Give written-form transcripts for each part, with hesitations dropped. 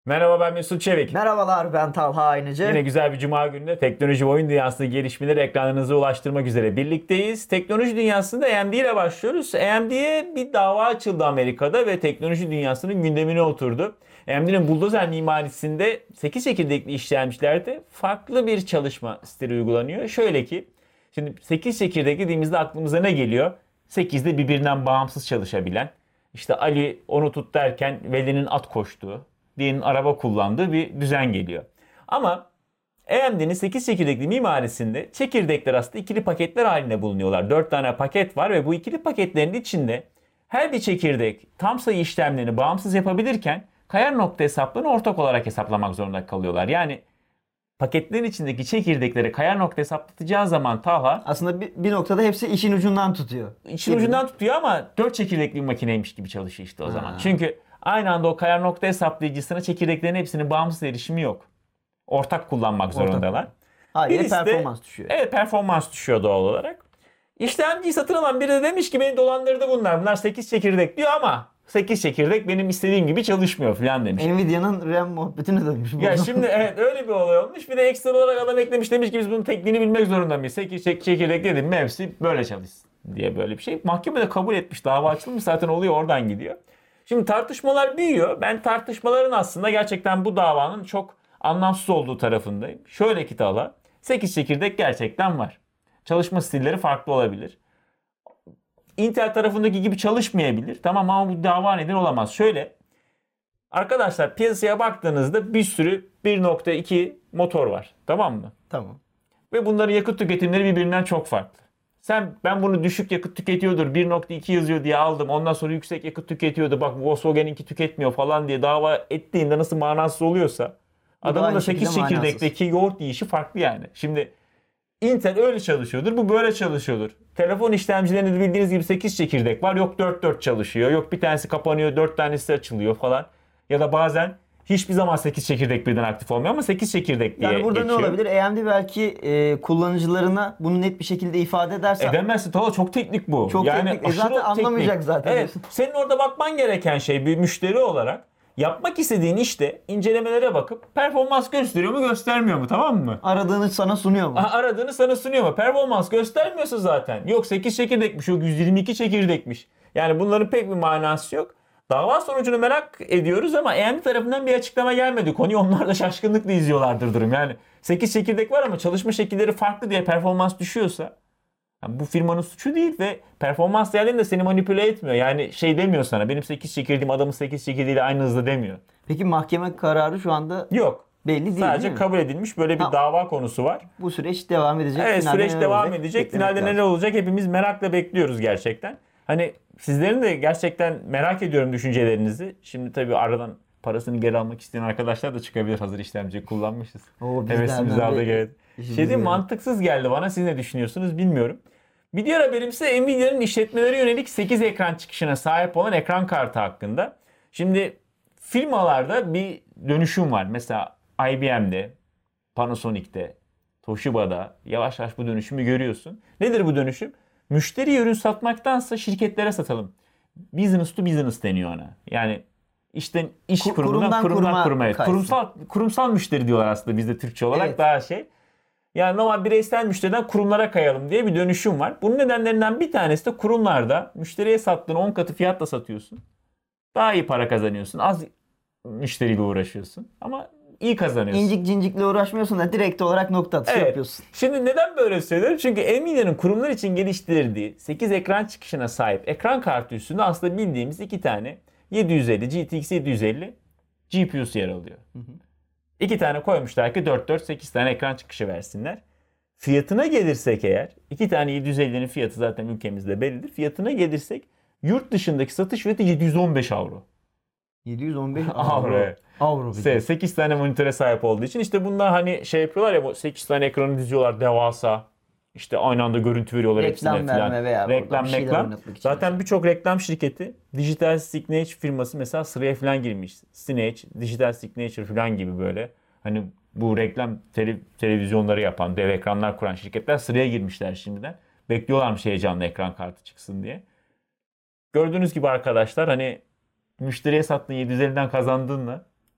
Merhaba, ben Mesut Çevik. Merhabalar, ben Talha Aynıcı. Yine güzel bir cuma gününde teknoloji ve oyun dünyasındaki gelişmeleri ekranlarınıza ulaştırmak üzere birlikteyiz. Teknoloji dünyasında AMD ile başlıyoruz. AMD'ye bir dava açıldı Amerika'da ve teknoloji dünyasının gündemine oturdu. AMD'nin buldozer mimarisinde 8 çekirdekli işlemcilerde farklı bir çalışma stili uygulanıyor. Şöyle ki, şimdi 8 çekirdek dediğimizde aklımıza ne geliyor? 8'de birbirinden bağımsız çalışabilen, işte Ali onu tut derken Veli'nin at koştuğu, diğerinin araba kullandığı bir düzen geliyor. Ama AMD'nin 8 çekirdekli mimarisinde çekirdekler aslında ikili paketler halinde bulunuyorlar. 4 tane paket var ve bu ikili paketlerin içinde her bir çekirdek tam sayı işlemlerini bağımsız yapabilirken kayar nokta hesaplarını ortak olarak hesaplamak zorunda kalıyorlar. Yani paketlerin içindeki çekirdekleri kayar nokta hesaplatacağı zaman Taha Aslında bir noktada hepsi işin ucundan tutuyor. İçin ucundan tutuyor ama 4 çekirdekli bir makineymiş gibi çalışıyor işte o zaman. Çünkü aynı anda o kayar nokta hesaplayıcısına çekirdeklerin hepsinin bağımsız erişimi yok. Ortak kullanmak zorundalar. Haliyle Birisi de- performans düşüyor. Evet, performans düşüyor doğal olarak. İşlemciyi satın alan biri de demiş ki beni dolandırdı bunlar. Bunlar 8 çekirdek diyor ama 8 çekirdek benim istediğim gibi çalışmıyor falan demiş. Nvidia'nın RAM muhabbetine dönmüş. Ya şimdi evet öyle bir olay olmuş. Bir de ekstra olarak adam eklemiş, demiş ki biz bunun tekniğini bilmek zorunda mıyız? 8 çekirdek dedim mi hepsi böyle çalışsın diye böyle bir şey. Mahkeme de kabul etmiş. Dava açılmış zaten, oluyor oradan gidiyor. Şimdi tartışmalar büyüyor. Ben tartışmaların aslında gerçekten bu davanın çok anlamsız olduğu tarafındayım. Şöyle ki Talha, 8 çekirdek gerçekten var. Çalışma stilleri farklı olabilir. Intel tarafındaki gibi çalışmayabilir. Tamam ama bu dava neden olamaz. Şöyle, arkadaşlar piyasaya baktığınızda bir sürü 1.2 motor var. Tamam mı? Tamam. Ve bunların yakıt tüketimleri birbirinden çok farklı. Ben bunu düşük yakıt tüketiyordur 1.2 yazıyor diye aldım. Ondan sonra yüksek yakıt tüketiyordu. Bak Volkswagen'inki tüketmiyor falan diye dava ettiğinde nasıl manasız oluyorsa adamın aynı da 8 şekilde manasız. çekirdekteki yoğurt yiyişi farklı yani. Şimdi Intel öyle çalışıyordur, bu böyle çalışıyordur. Telefon işlemcilerinde de bildiğiniz gibi 8 çekirdek var. Yok 4-4 çalışıyor. Yok bir tanesi kapanıyor, 4 tanesi açılıyor falan. Ya da bazen hiçbir zaman 8 çekirdek birden aktif olmuyor ama 8 çekirdek diye Yani burada geçiyor. ne olabilir? AMD belki kullanıcılarına bunu net bir şekilde ifade ederse Edemezsin. Tala çok teknik bu. Çok teknik. aşırı Zaten anlamayacak teknik. zaten. Evet. Senin orada bakman gereken şey bir müşteri olarak yapmak istediğin işte incelemelere bakıp performans gösteriyor mu göstermiyor mu, tamam mı? aradığını sana sunuyor mu? Aradığını sana sunuyor mu? Performans göstermiyorsa zaten. Yok 8 çekirdekmiş, yok 122 çekirdekmiş. Yani bunların pek bir manası yok. Dava sonucunu merak ediyoruz ama AMD tarafından bir açıklama gelmedi. Konuyu onlar da şaşkınlıkla izliyorlardır durum. Yani 8 çekirdek var ama çalışma şekilleri farklı diye performans düşüyorsa yani bu firmanın suçu değil ve performans değerlerini de seni manipüle etmiyor. Yani şey demiyor sana, benim 8 çekirdeğim adamın 8 çekirdeğiyle aynı hızda demiyor. Peki mahkeme kararı şu anda Yok. belli değil, Sadece değil mi? kabul edilmiş böyle bir Ha. dava konusu var. Bu süreç devam edecek. Evet, Finalde süreç neler devam olacak? edecek. Beklemek Finalde neler lazım. olacak hepimiz merakla bekliyoruz gerçekten. Hani sizlerin de gerçekten merak ediyorum düşüncelerinizi. Şimdi tabii aradan parasını geri almak isteyen arkadaşlar da çıkabilir, hazır işlemciyi kullanmışız. Oo, biz de Hevesimizi hemen aldı bir evet. işimizi Şey diyeyim, görelim. mantıksız geldi bana. Siz ne düşünüyorsunuz bilmiyorum. Bir diğer haberim ise Nvidia'nın işletmelere yönelik 8 ekran çıkışına sahip olan ekran kartı hakkında. Şimdi firmalarda bir dönüşüm var. Mesela IBM'de, Panasonic'te, Toshiba'da yavaş yavaş bu dönüşümü görüyorsun. Nedir bu dönüşüm? Müşteriye ürün satmaktansa şirketlere satalım. Business to business deniyor ona. Yani işte iş kurumundan kurumdan kuruma. Evet. kaysın. Kurumsal müşteri diyorlar aslında bizde Türkçe olarak, Evet. daha şey. Yani normal bireysel müşteriden kurumlara kayalım diye bir dönüşüm var. Bunun nedenlerinden bir tanesi de kurumlarda müşteriye sattığın 10 katı fiyatla satıyorsun. Daha iyi para kazanıyorsun. Az müşteriyle uğraşıyorsun ama iyi kazanıyorsun. İncik cincikle uğraşmıyorsun da direkt olarak nokta atışı Evet. yapıyorsun. Şimdi neden böyle söylüyorum? Çünkü Nvidia'nın kurumlar için geliştirdiği 8 ekran çıkışına sahip ekran kartı üstünde aslında bildiğimiz iki tane 750 GTX 750 GPU'su yer alıyor. İki tane koymuşlar ki 8 tane ekran çıkışı versinler. Fiyatına gelirsek eğer, iki tane 750'nin fiyatı zaten ülkemizde bellidir. Fiyatına gelirsek yurt dışındaki satış fiyatı 715 avro. 715 Avro, evet. Avro bir de. 8 tane monitöre sahip olduğu için işte bunlar hani şey yapıyorlar ya, bu 8 tane ekranı diziyorlar devasa. İşte aynı anda görüntü veriyorlar Reklam hepsine falan. verme veya Reklam bir şeyler meklam. oynatmak için Zaten mesela. birçok reklam şirketi Digital Signage firması mesela sıraya falan girmiş. Signage, Digital Signature falan gibi böyle. Hani bu reklam televizyonları yapan, dev ekranlar kuran şirketler sıraya girmişler şimdiden. Bekliyorlarmış heyecanla ekran kartı çıksın diye. Gördüğünüz gibi arkadaşlar, hani müşteriye sattığın 750'den kazandığınla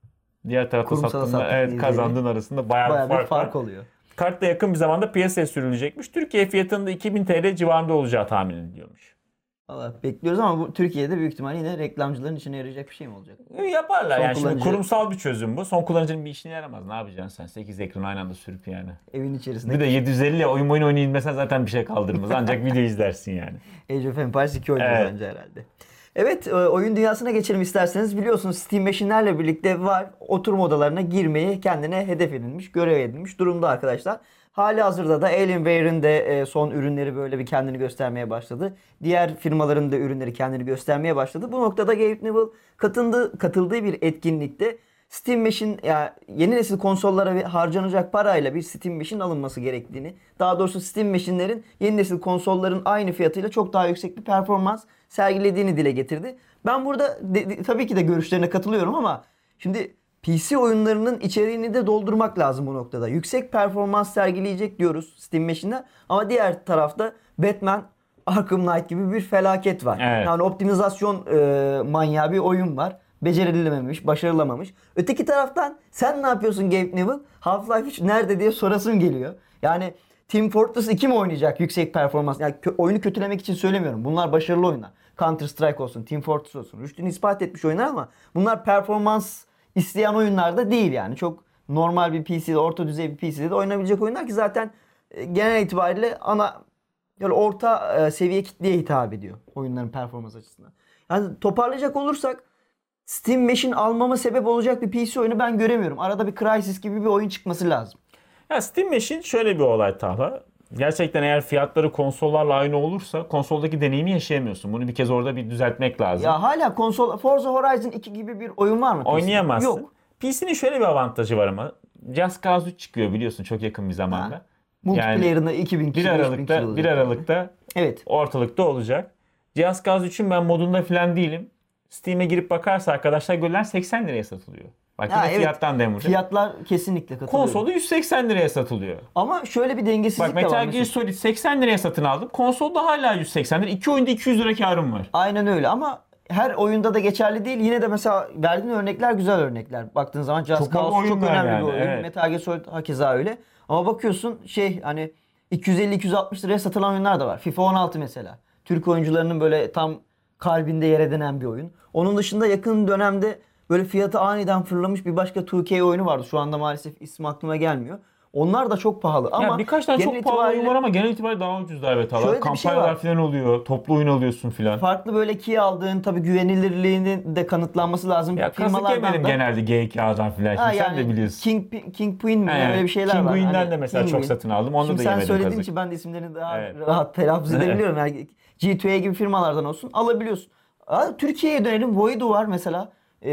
diğer tarafta Kurumsala sattığında sattığın evet, izleri. kazandığın arasında bayağı bir fark var. oluyor. Kart da yakın bir zamanda piyasaya sürülecekmiş. Türkiye fiyatında 2000 TL civarında olacağı tahmin ediliyormuş. Valla bekliyoruz ama bu Türkiye'de büyük ihtimalle yine reklamcıların işine yarayacak bir şey mi olacak? Yaparlar Son yani şimdi kullanıcı- kurumsal bir çözüm bu. Son kullanıcının bir işine yaramaz. Ne yapacaksın sen? 8 ekran aynı anda sürüp yani. Evin içerisinde. Bir de 750 oyun oynayayım mesela zaten bir şey kaldırmaz. Ancak video izlersin yani. Age of Empires 2 oynuyoruz Evet. önce herhalde. Evet, oyun dünyasına geçelim isterseniz. Biliyorsunuz Steam Machine'lerle birlikte var. Oturma odalarına girmeyi kendine hedef edinmiş, görev edinmiş durumda arkadaşlar. Hali hazırda da Alienware'in de son ürünleri böyle bir kendini göstermeye başladı. Diğer firmaların da ürünleri kendini göstermeye başladı. Bu noktada Gabe Newell katıldığı bir etkinlikte Steam Machine, yani yeni nesil konsollara harcanacak parayla bir Steam Machine alınması gerektiğini, daha doğrusu Steam Machine'lerin yeni nesil konsolların aynı fiyatıyla çok daha yüksek bir performans sergilediğini dile getirdi. Ben burada tabii ki de görüşlerine katılıyorum ama şimdi PC oyunlarının içeriğini de doldurmak lazım bu noktada. Yüksek performans sergileyecek diyoruz Steam Machine'de ama diğer tarafta Batman Arkham Knight gibi bir felaket var. Evet. Yani optimizasyon manyağı bir oyun var. Becerilememiş, başarılamamış. Öteki taraftan sen ne yapıyorsun Gabe Newell? Half-Life 3 nerede diye sorasım geliyor. Yani Team Fortress 2 mi oynayacak yüksek performans? Yani oyunu kötülemek için söylemiyorum. Bunlar başarılı oyunlar. Counter Strike olsun, Team Fortress olsun. Rüştünü ispat etmiş oyunlar ama bunlar performans isteyen oyunlar da değil yani. Çok normal bir PC'de, orta düzey bir PC'de de oynanabilecek oyunlar ki zaten genel itibariyle böyle orta seviye kitleye hitap ediyor oyunların performans açısından. Yani toparlayacak olursak Steam Machine almama sebep olacak bir PC oyunu ben göremiyorum. Arada bir Crysis gibi bir oyun çıkması lazım. Ya Steam Machine şöyle bir olay Tahla. Gerçekten eğer fiyatları konsollarla aynı olursa konsoldaki deneyimi yaşayamıyorsun. Bunu bir kez orada bir düzeltmek lazım. Ya hala konsol Forza Horizon 2 gibi bir oyun var mı PC'de? Oynayamazsın. Yok. PC'nin şöyle bir avantajı var ama. Just Cause 3 çıkıyor biliyorsun çok yakın bir zamanda. Multiplayer'ında 2000 kişi, 1 5000 kişi Aralık'ta olacak. 1 Aralık'ta Evet. ortalıkta olacak. Just Cause 3'ün ben modunda falan değilim. Steam'e girip bakarsa arkadaşlar görürler 80 liraya satılıyor. Bak Ha, yine evet. fiyattan dem vuracak. Fiyatlar kesinlikle katılıyorum. Konsolu 180 liraya satılıyor. Ama şöyle bir dengesizlik Bak de var. Metal Gear mesela. Solid 80 liraya satın aldım. Konsolda hala 180 lira. 2 oyunda 200 lira karım var. Aynen öyle ama her oyunda da geçerli değil. Yine de mesela verdiğin örnekler güzel örnekler. Baktığın zaman Just Çok Cause oyun çok var önemli yani, bir oyun. evet. Metal Gear Solid hakeza öyle. Ama bakıyorsun hani 250-260 liraya satılan oyunlar da var. FIFA 16 mesela. Türk oyuncularının böyle tam kalbinde yer edinen bir oyun. Onun dışında yakın dönemde böyle fiyatı aniden fırlamış bir başka 2K oyunu vardı. Şu anda maalesef ismi aklıma gelmiyor. Onlar da çok pahalı ama Ya birkaç tane genel çok pahalı oyun itibariyle var ama genel itibariyle daha ucuzlar evet. Şöyle de bir şey Kampanyalar var. falan oluyor. Toplu oyun alıyorsun falan. farklı böyle key aldığın tabii güvenilirliğinin de kanıtlanması lazım. Ya kazık Firmalardan yemedim da. genelde GK'dan falan. Ha, Şimdi sen de yani biliyorsun. Kingpin mi He, öyle bir şeyler King var. Queen'den Hani de mesela çok Kingpin. satın aldım. Onu Şimdi da sen yemedim söylediğin kazık. için ben de isimlerini daha Evet. rahat telaffuz edebiliyorum. Yani G2A gibi firmalardan olsun alabiliyorsun. Türkiye'ye dönelim. Voidoo var mesela.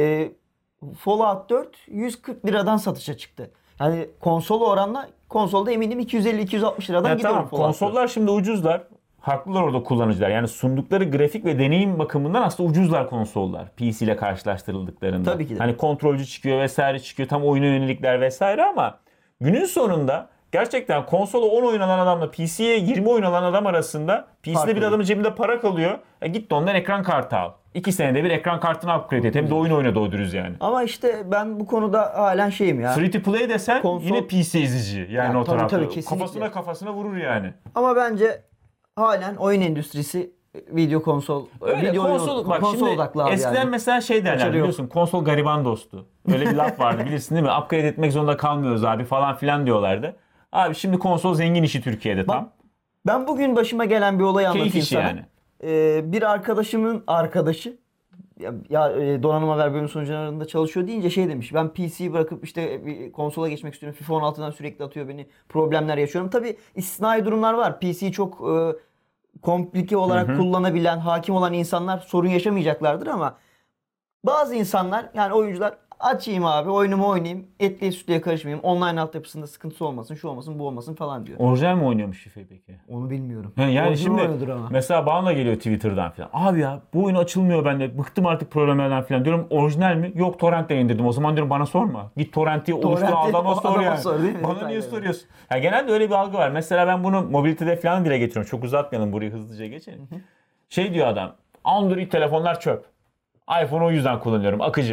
Fallout 4 140 liradan satışa çıktı. Yani konsolu oranla konsolda eminim 250-260 liradan Ya gidiyor tamam Fallout 4. konsollar şimdi ucuzlar. Haklılar orada kullanıcılar. Yani sundukları grafik ve deneyim bakımından aslında ucuzlar konsollar. PC ile karşılaştırıldıklarında. Tabii ki de. Hani kontrolcü çıkıyor vesaire çıkıyor. Tam oyuna yönelikler vesaire ama günün sonunda gerçekten konsola 10 oyun alan adamla PC'ye 20 oyun alan adam arasında PC'de Fark bir oluyor. adamın cebinde para kalıyor. Git de ondan ekran kartı al. 2 senede bir ekran kartını upgrade et. Hem de oyun oyna doğru dürüst yani. Ama işte ben bu konuda halen şeyim ya. Free to play desen Konsol- yine PC ezici. Yani Ya o tabii, tarafta. tabii, kesinlikle. Kafasına vurur yani. Ama bence halen oyun endüstrisi video konsol konsol odaklı abi eskiden yani. mesela şey derler Kaçarı yok. biliyorsun konsol gariban dostu. Öyle bir laf vardı bilirsin değil mi? Upgrade etmek zorunda kalmıyoruz abi falan filan diyorlardı. Abi şimdi konsol zengin işi Türkiye'de tam. Ben bugün başıma gelen bir olayı Keyif anlatayım işi sana. yani. Bir arkadaşımın arkadaşı donanıma ver bölüm sunucularında çalışıyor deyince şey demiş. Ben PC'yi bırakıp işte bir konsola geçmek istiyorum. FIFA 16'dan sürekli atıyor beni. Problemler yaşıyorum. Tabii istisnai durumlar var. PC'yi çok komplike olarak kullanabilen, hakim olan insanlar sorun yaşamayacaklardır ama bazı insanlar yani oyuncular açayım abi oyunumu oynayayım. Etliye sütlüye karışmayayım. Online altyapısında sıkıntısı olmasın, şu olmasın, bu olmasın falan diyor. Orijinal mi oynuyormuş FIFA peki? Onu bilmiyorum. Yani Orijinal şimdi oynuyordur ama. mesela bana geliyor Twitter'dan falan. Abi ya bu oyun açılmıyor bende. Bıktım artık programlardan falan. Diyorum orijinal mi? Yok torrentten indirdim. O zaman diyorum bana sorma. Git torrenti oluştur adama sor adama yani. sor, değil mi? Bana niye Detayları. soruyorsun? Ya genelde öyle bir algı var. Mesela ben bunu mobilitede falan dile getiriyorum. Çok uzatmayalım burayı hızlıca geçelim. Şey diyor adam. Android telefonlar çöp. iPhone o yüzden kullanıyorum. Akıcı.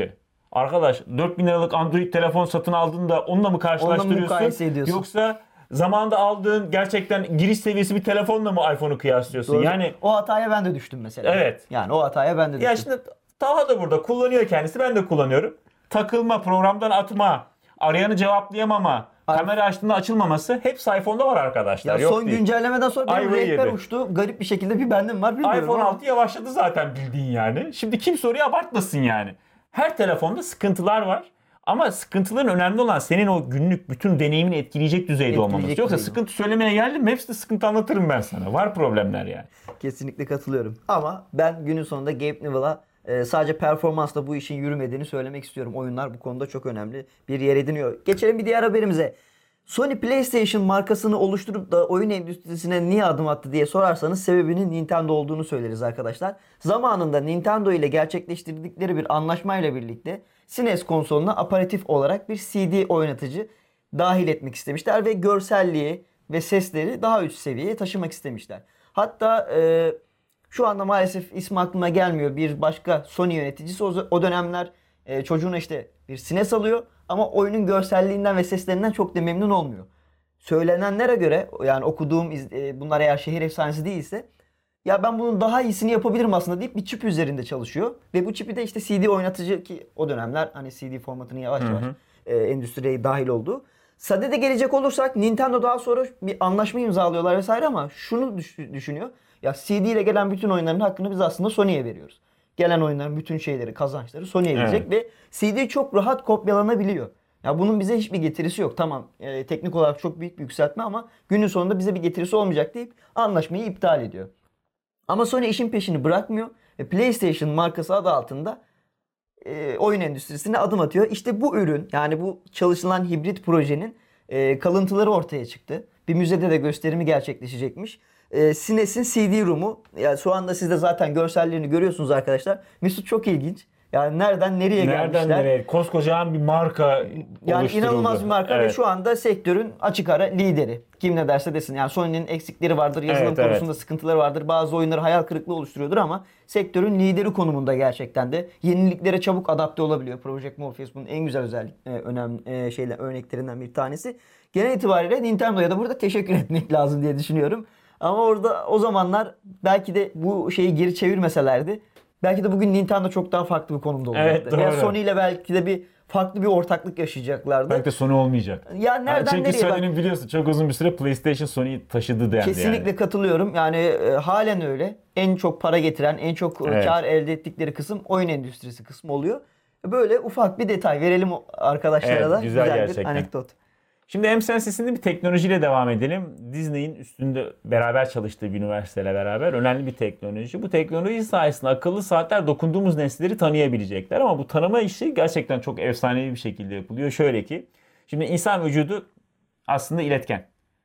Arkadaş 4.000 liralık Android telefon satın aldın da onunla mı karşılaştırıyorsun? mukayese ediyorsun. Yoksa zamanında aldığın gerçekten giriş seviyesi bir telefonla mı iPhone'u kıyaslıyorsun? Doğru. Yani O hataya ben de düştüm mesela. Evet. Yani o hataya ben de düştüm. ya şimdi Taha da burada kullanıyor kendisi. Ben de kullanıyorum. Takılma, programdan atma, arayanı cevaplayamama, kamera açtığında açılmaması hepsi iPhone'da var arkadaşlar. Ya Yok son değil. güncellemeden sonra benim Ayvayı rehber yedi. uçtu. Garip bir şekilde bir bendim var bilmiyorum iPhone ama. 6 yavaşladı zaten bildiğin yani. Şimdi kimse oraya abartmasın yani. Her telefonda sıkıntılar var. Ama sıkıntıların önemli olan senin o günlük bütün deneyimini etkileyecek düzeyde olmaması. Yoksa düzeyde. sıkıntı söylemeye geldim mi hepsinde sıkıntı anlatırım ben sana. Var problemler yani. Kesinlikle katılıyorum. Ama ben günün sonunda Gabe Newell'a sadece performansla bu işin yürümediğini söylemek istiyorum. Oyunlar bu konuda çok önemli bir yer ediniyor. Geçelim bir diğer haberimize. Sony PlayStation markasını oluşturup da oyun endüstrisine niye adım attı diye sorarsanız sebebinin Nintendo olduğunu söyleriz arkadaşlar. Zamanında Nintendo ile gerçekleştirdikleri bir anlaşmayla birlikte SNES konsoluna aparatif olarak bir CD oynatıcı dahil etmek istemişler ve görselliği ve sesleri daha üst seviyeye taşımak istemişler. Hatta şu anda maalesef ismi aklıma gelmiyor. Bir başka Sony yöneticisi o dönemler çocuğuna işte bir SNES alıyor ama oyunun görselliğinden ve seslerinden çok da memnun olmuyor. Söylenenlere göre yani okuduğum bunlar eğer şehir efsanesi değilse ya ben bunun daha iyisini yapabilirim aslında deyip bir çip üzerinde çalışıyor. Ve bu çipi de işte CD oynatıcı ki o dönemler hani CD formatının yavaş yavaş endüstriye dahil olduğu. Sade'de gelecek olursak Nintendo daha sonra bir anlaşma imzalıyorlar vesaire ama şunu düşünüyor. Ya CD ile gelen bütün oyunların hakkını biz aslında Sony'ye veriyoruz. Gelen oyunların bütün şeyleri, kazançları Sony'ye verecek ve CD çok rahat kopyalanabiliyor. Ya bunun bize hiçbir getirisi yok. Tamam teknik olarak çok büyük bir yükseltme ama günün sonunda bize bir getirisi olmayacak deyip anlaşmayı iptal ediyor. Ama Sony işin peşini bırakmıyor ve PlayStation markası adı altında oyun endüstrisine adım atıyor. İşte bu ürün yani bu çalışılan hibrit projenin kalıntıları ortaya çıktı. Bir müzede de gösterimi gerçekleşecekmiş. SNES'in CD-ROM'u. Yani şu anda siz de zaten görsellerini görüyorsunuz arkadaşlar. Mesut çok ilginç. Yani nereden nereye gelmişler. Nereden nereye? Koskocaman bir marka Yani oluşturuldu. inanılmaz bir marka ve Evet. şu anda sektörün açık ara lideri. Kim ne derse desin. Yani Sony'nin eksikleri vardır, yazılım Evet, konusunda sıkıntıları vardır. Bazı oyunları hayal kırıklığı oluşturuyordur ama sektörün lideri konumunda gerçekten de. Yeniliklere çabuk adapte olabiliyor. Project Morpheus bunun en güzel özellik, önemli örneklerinden bir tanesi. Genel itibariyle Nintendo'ya da burada teşekkür etmek lazım diye düşünüyorum. Ama orada o zamanlar belki de bu şeyi geri çevirmeselerdi belki de bugün Nintendo çok daha farklı bir konumda olacaktı. Evet, doğru. Veya Sony ile belki de farklı bir ortaklık yaşayacaklardı. Belki de Sony olmayacak. Ya nereden Çünkü nereye bak. Sony'nin biliyorsun çok uzun bir süre PlayStation Sony'yi taşıdı dendi Kesinlikle yani. katılıyorum. Yani halen öyle. En çok para getiren, en çok Evet. kar elde ettikleri kısım oyun endüstrisi kısmı oluyor. Böyle ufak bir detay verelim arkadaşlara Evet, da. güzel bir gerçekten. anekdot. Şimdi M-Senses'inde bir teknolojiyle devam edelim. Disney'in üstünde beraber çalıştığı bir üniversiteyle beraber önemli bir teknoloji. Bu teknoloji sayesinde akıllı saatler dokunduğumuz nesneleri tanıyabilecekler. Ama bu tanıma işi gerçekten çok efsanevi bir şekilde yapılıyor. Şöyle ki, şimdi insan vücudu aslında iletken.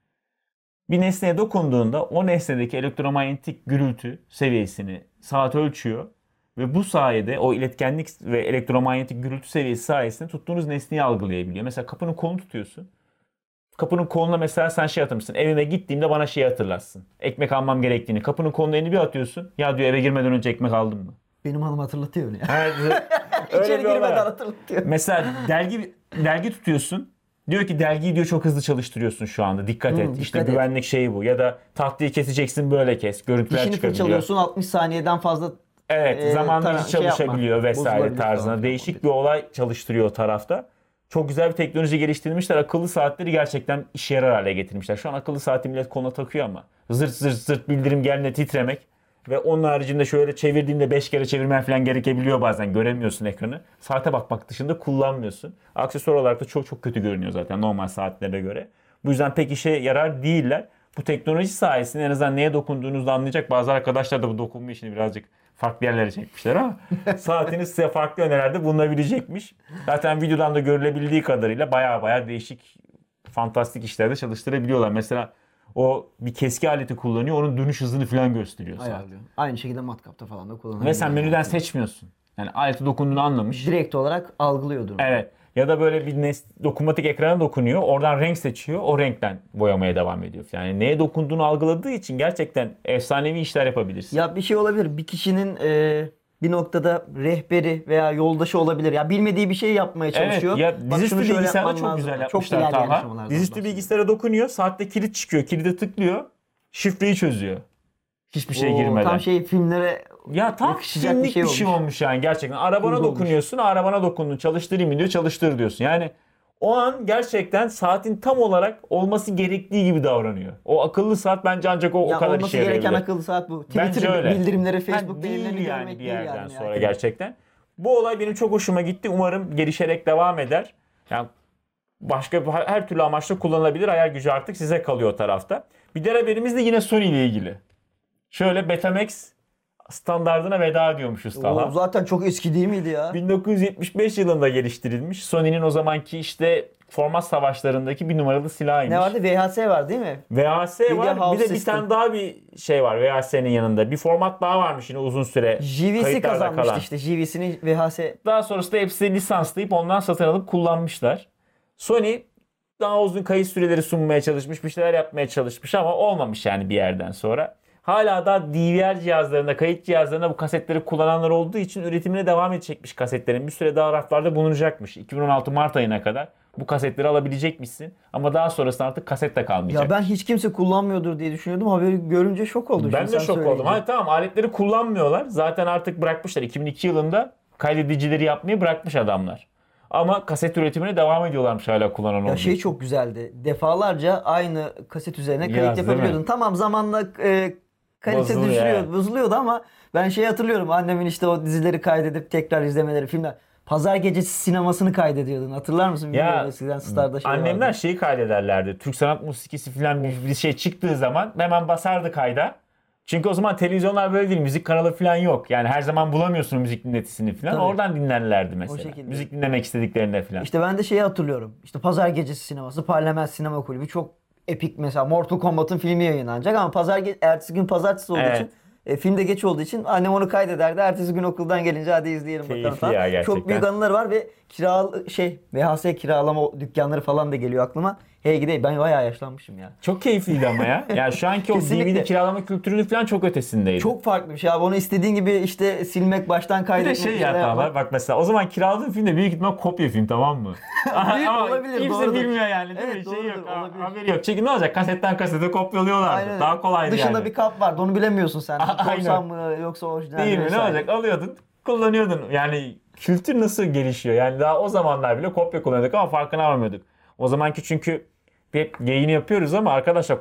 Bir nesneye dokunduğunda o nesnedeki elektromanyetik gürültü seviyesini saat ölçüyor. Ve bu sayede o iletkenlik ve elektromanyetik gürültü seviyesi sayesinde tuttuğunuz nesneyi algılayabiliyor. Mesela kapının kolunu tutuyorsun. Kapının koluna mesela sen şey atmışsın. Evime gittiğimde bana şey hatırlatsın. Ekmek almam gerektiğini. Kapının koluna elini bir atıyorsun. Ya diyor eve girmeden önce ekmek aldın mı? Benim hanım hatırlatıyor onu ya. Öyle İçeri bir olay girmeden var. hatırlatıyor. Mesela delgi tutuyorsun. Diyor ki delgiyi diyor çok hızlı çalıştırıyorsun şu anda. Dikkat et. İşte dikkat et. güvenlik şeyi bu. Ya da tahtayı keseceksin böyle kes. Görüntüler Dişini çıkabiliyor. fırçalıyorsun 60 saniyeden fazla Evet, zamanla şey hiç çalışabiliyor yapma, vesaire bozulabilir tarzına. falan. Değişik bir olay çalıştırıyor o tarafta. Çok güzel bir teknoloji geliştirmişler. Akıllı saatleri gerçekten işe yarar hale getirmişler. Şu an akıllı saati millet koluna takıyor ama zırt zırt zırt bildirim gelme titremek ve onun haricinde şöyle çevirdiğinde 5 kere çevirmen falan gerekebiliyor bazen. Göremiyorsun ekranı. Saate bakmak dışında kullanmıyorsun. Aksesuar olarak da çok çok kötü görünüyor zaten normal saatlere göre. Bu yüzden pek işe yarar değiller. Bu teknoloji sayesinde en azından neye dokunduğunuzu anlayacak. Bazı arkadaşlar da bu dokunma işini birazcık farklı yerlere çekmişler ama saatiniz size farklı yönelerde bulunabilecekmiş. Zaten videodan da görülebildiği kadarıyla baya değişik, fantastik işlerde çalıştırabiliyorlar. Mesela o bir keski aleti kullanıyor, onun dönüş hızını falan gösteriyor saat. ayarlıyor. Aynı şekilde matkapta falan da kullanılıyor. Ve sen menüden seçmiyorsun. Yani aleti dokunduğunu anlamış. Direkt olarak algılıyordur. Evet. Ya da böyle bir dokunmatik ekrana dokunuyor. Oradan renk seçiyor. O renkten boyamaya devam ediyor. Yani neye dokunduğunu algıladığı için gerçekten efsanevi işler yapabilirsin. Ya bir şey olabilir. Bir kişinin bir noktada rehberi veya yoldaşı olabilir. Ya bilmediği bir şey yapmaya çalışıyor. Evet ya, Bak şunu dizüstü şöyle bilgisayarda yapman çok lazım. güzel Çok yapmışlar ilerleyen Talha. aşamalardan Dizüstü bahsediyor. bilgisayara dokunuyor. Saatte kilit çıkıyor. Kilide tıklıyor. Şifreyi çözüyor. Hiçbir şey Oo, girmeden. tam filmlere Ya tam yakışacak filmlik bir şey olmuş yani gerçekten. Arabana Kurgu olmuş. dokunuyorsun, arabana dokundun, çalıştırayım mı diyor, çalıştır diyorsun. Yani o an gerçekten saatin tam olarak olması gerektiği gibi davranıyor. O akıllı saat bence ancak o Ya kadar olması işe gereken yarayabilir. akıllı saat bu. Bence Twitter öyle. bildirimleri, Ha, Facebook değil bildirimlerini yani görmek bir değil yerden yani. sonra Yani. gerçekten. Bu olay benim çok hoşuma gitti. Umarım gelişerek devam eder. Yani başka her türlü amaçla kullanılabilir. Hayal gücü artık size kalıyor o tarafta. Bir diğer haberimiz de yine Sony ile ilgili. Şöyle Betamax standardına veda ediyormuşuz O Talha. zaten çok eski değil miydi ya? 1975 yılında geliştirilmiş. Sony'nin o zamanki işte format savaşlarındaki bir numaralı silahıymış. Ne vardı? VHS var değil mi? VHS Video var. House Bir de bir System. tane daha bir şey var VHS'nin yanında. Bir format daha varmış yine uzun süre JVC kayıtlarda kazanmıştı kalan. işte. JVC'nin VHS. Daha sonrasında hepsi lisanslayıp ondan satın alıp kullanmışlar. Sony daha uzun kayıt süreleri sunmaya çalışmış, bir şeyler yapmaya çalışmış ama olmamış yani bir yerden sonra. Hala da DVR cihazlarında, kayıt cihazlarında bu kasetleri kullananlar olduğu için üretimine devam edecekmiş kasetlerin. Bir süre daha raflarda bulunacakmış. 2016 Mart ayına kadar bu kasetleri alabilecekmişsin. Ama daha sonrasında artık kaset de kalmayacak. Ya ben hiç kimse kullanmıyordur diye düşünüyordum. Haberi görünce şok oldum. Ben şimdi de sen şok oldum. söyleyince. Hani tamam aletleri kullanmıyorlar. Zaten artık bırakmışlar. 2002 yılında kaydedicileri yapmayı bırakmış adamlar. Ama kaset üretimine devam ediyorlarmış hala kullanan olduğu Ya şey için. çok güzeldi. Defalarca aynı kaset üzerine kayıt Yaz, değil yapabiliyordun. mi? Tamam zamanla kalite Bozuluyor, düşürüyor, evet. bozuluyordu ama ben şey hatırlıyorum. Annemin işte o dizileri kaydedip tekrar izlemeleri, filmler. Pazar gecesi sinemasını kaydediyordun. Hatırlar mısın? Bilmiyorum, Ya eskiden Star'da şey annemler vardı. şeyi kaydederlerdi. Türk sanat musikisi falan bir şey çıktığı zaman hemen basardı kayda. Çünkü o zaman televizyonlar böyle değil. Müzik kanalı falan yok. Yani her zaman bulamıyorsun müzik dinletisini falan. Tabii. Oradan dinlerlerdi mesela. şekilde. Müzik dinlemek istediklerinde falan. İşte ben de şeyi hatırlıyorum. İşte Pazar Gecesi sineması, Parlament Sinema Kulübü çok epik mesela. Mortal Kombat'ın filmi yayınlanacak ama ertesi gün pazartesi olduğu Evet. için film de geç olduğu için annem onu kaydederdi. Ertesi gün okuldan gelince hadi izleyelim bakalım Keyifli falan. ya gerçekten. Çok büyük anılar var ve VHS kiralama dükkanları falan da geliyor aklıma. Hey gideyim, ben bayağı yaşlanmışım ya. Çok keyifliydi ama ya. Yani şu anki o Kesinlikle. DVD kiralama kültürünün falan çok ötesindeydi. Çok farklı bir şey abi. Onu istediğin gibi işte silmek, baştan Bir de kaydetmek. şey bir ya şeyler tamam yapmak. bak mesela o zaman kiraladığın film de büyük ihtimal kopya film, tamam mı? Ama olabilir, kimse doğrudur. bilmiyor yani değil Evet, mi? Şey doğrudur, yok, olabilir. haberi yok. Çünkü ne olacak? Kasetten kasete kopyalıyorlardı. Aynen. Daha kolaydı Dışında yani. bir kap vardı. Onu bilemiyorsun sen. Aynen. Korsan mı yoksa orijinal Değil mi? Ne vesaire. olacak? Alıyordun, kullanıyordun. Yani kültür nasıl gelişiyor? Yani daha o zamanlar bile kopya kullanıyorduk ama farkına varmıyorduk. O zamanki çünkü hep yayını yapıyoruz ama arkadaşlar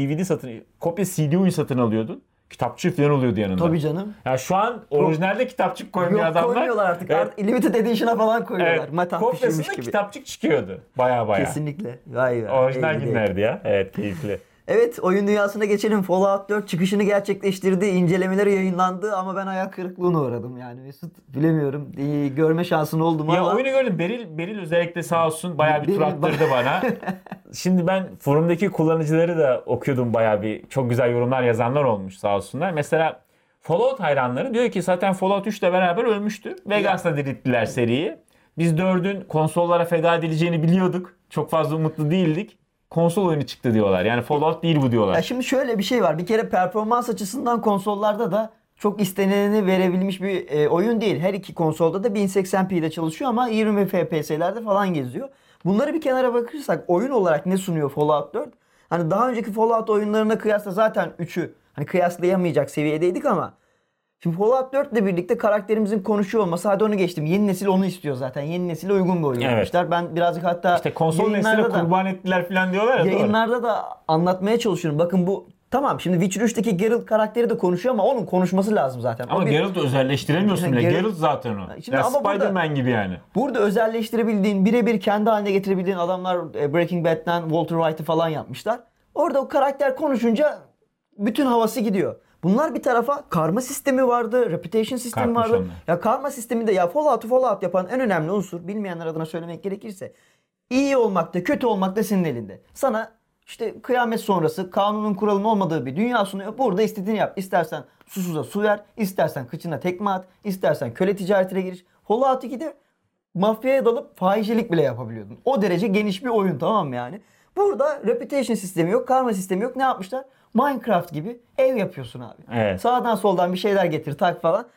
kopya CD oyun satın alıyordun. Kitapçı falan oluyordu yanında. Tabii canım. Ya şu an orijinalde kitapçık koymuyor Yok adamlar. koymuyorlar artık. Evet. Artık Limited Edition'a falan koyuyorlar. Evet. Matah Kopyasında pişirmiş gibi. kitapçık çıkıyordu. Baya baya. Kesinlikle. Vay be. Orijinal Ey gidi. günlerdi ya. Evet, keyifli. Evet, oyun dünyasına geçelim. Fallout 4 çıkışını gerçekleştirdi. İncelemeleri yayınlandı ama ben ayak kırıklığına uğradım yani. Mesut bilemiyorum. Görme şansın oldu mu Ya ama. oyunu gördüm. Beril özellikle sağ olsun bayağı bir tur Beril attırdı bana. Şimdi ben forumdaki kullanıcıları da okuyordum, bayağı bir çok güzel yorumlar yazanlar olmuş sağ olsunlar. Mesela Fallout hayranları diyor ki zaten Fallout 3 ile beraber ölmüştü. Vegas'ta dirilttiler seriyi. Biz 4'ün konsollara feda edileceğini biliyorduk. Çok fazla umutlu değildik. Konsol oyunu çıktı diyorlar. Yani Fallout değil bu diyorlar. Ya şimdi şöyle bir şey var. Bir kere performans açısından konsollarda da çok istenileni verebilmiş bir oyun değil. Her iki konsolda da 1080p'de çalışıyor ama 20 FPS'lerde falan geziyor. Bunları bir kenara bırakırsak oyun olarak ne sunuyor Fallout 4? Hani daha önceki Fallout oyunlarına kıyasla zaten 3'ü hani kıyaslayamayacak seviyedeydik ama şimdi Fallout 4 ile birlikte karakterimizin konuşuyor olması, hadi onu geçtim. Yeni nesil onu istiyor zaten. Yeni nesile uygun bir oyun Evet. yapmışlar. Ben birazcık hatta İşte konsol nesline yayınlarda da- kurban ettiler falan diyorlar ya. Doğru. Yayınlarda da anlatmaya çalışıyorum. Bakın bu tamam, şimdi Witcher 3'teki Geralt karakteri de konuşuyor ama onun konuşması lazım zaten. Ama O bir- Geralt'ı özelleştiremiyorsun Yani bile. Geralt- Geralt zaten o. Şimdi Ya ama burada- Spider-Man gibi yani. Burada özelleştirebildiğin, birebir kendi haline getirebildiğin adamlar Breaking Bad'den Walter White'ı falan yapmışlar. Orada o karakter konuşunca bütün havası gidiyor. Bunlar bir tarafa, karma sistemi vardı, reputation sistemi Kalkmış vardı. onlar. Ya karma sisteminde ya Fallout yapan en önemli unsur, bilmeyenler adına söylemek gerekirse, iyi olmak da kötü olmak da senin elinde. Sana işte kıyamet sonrası kanunun kuralının olmadığı bir dünya sunuyor. Burada istediğini yap. İstersen susuza su ver, istersen kıçına tekme at, istersen köle ticaretine giriş. Fallout 2'de mafyaya dalıp fahişelik bile yapabiliyordun. O derece geniş bir oyun, tamam mı yani? Burada reputation sistemi yok, karma sistemi yok. Ne yapmışlar? Minecraft gibi ev yapıyorsun abi. Evet. Sağdan soldan bir şeyler getir, tak falan.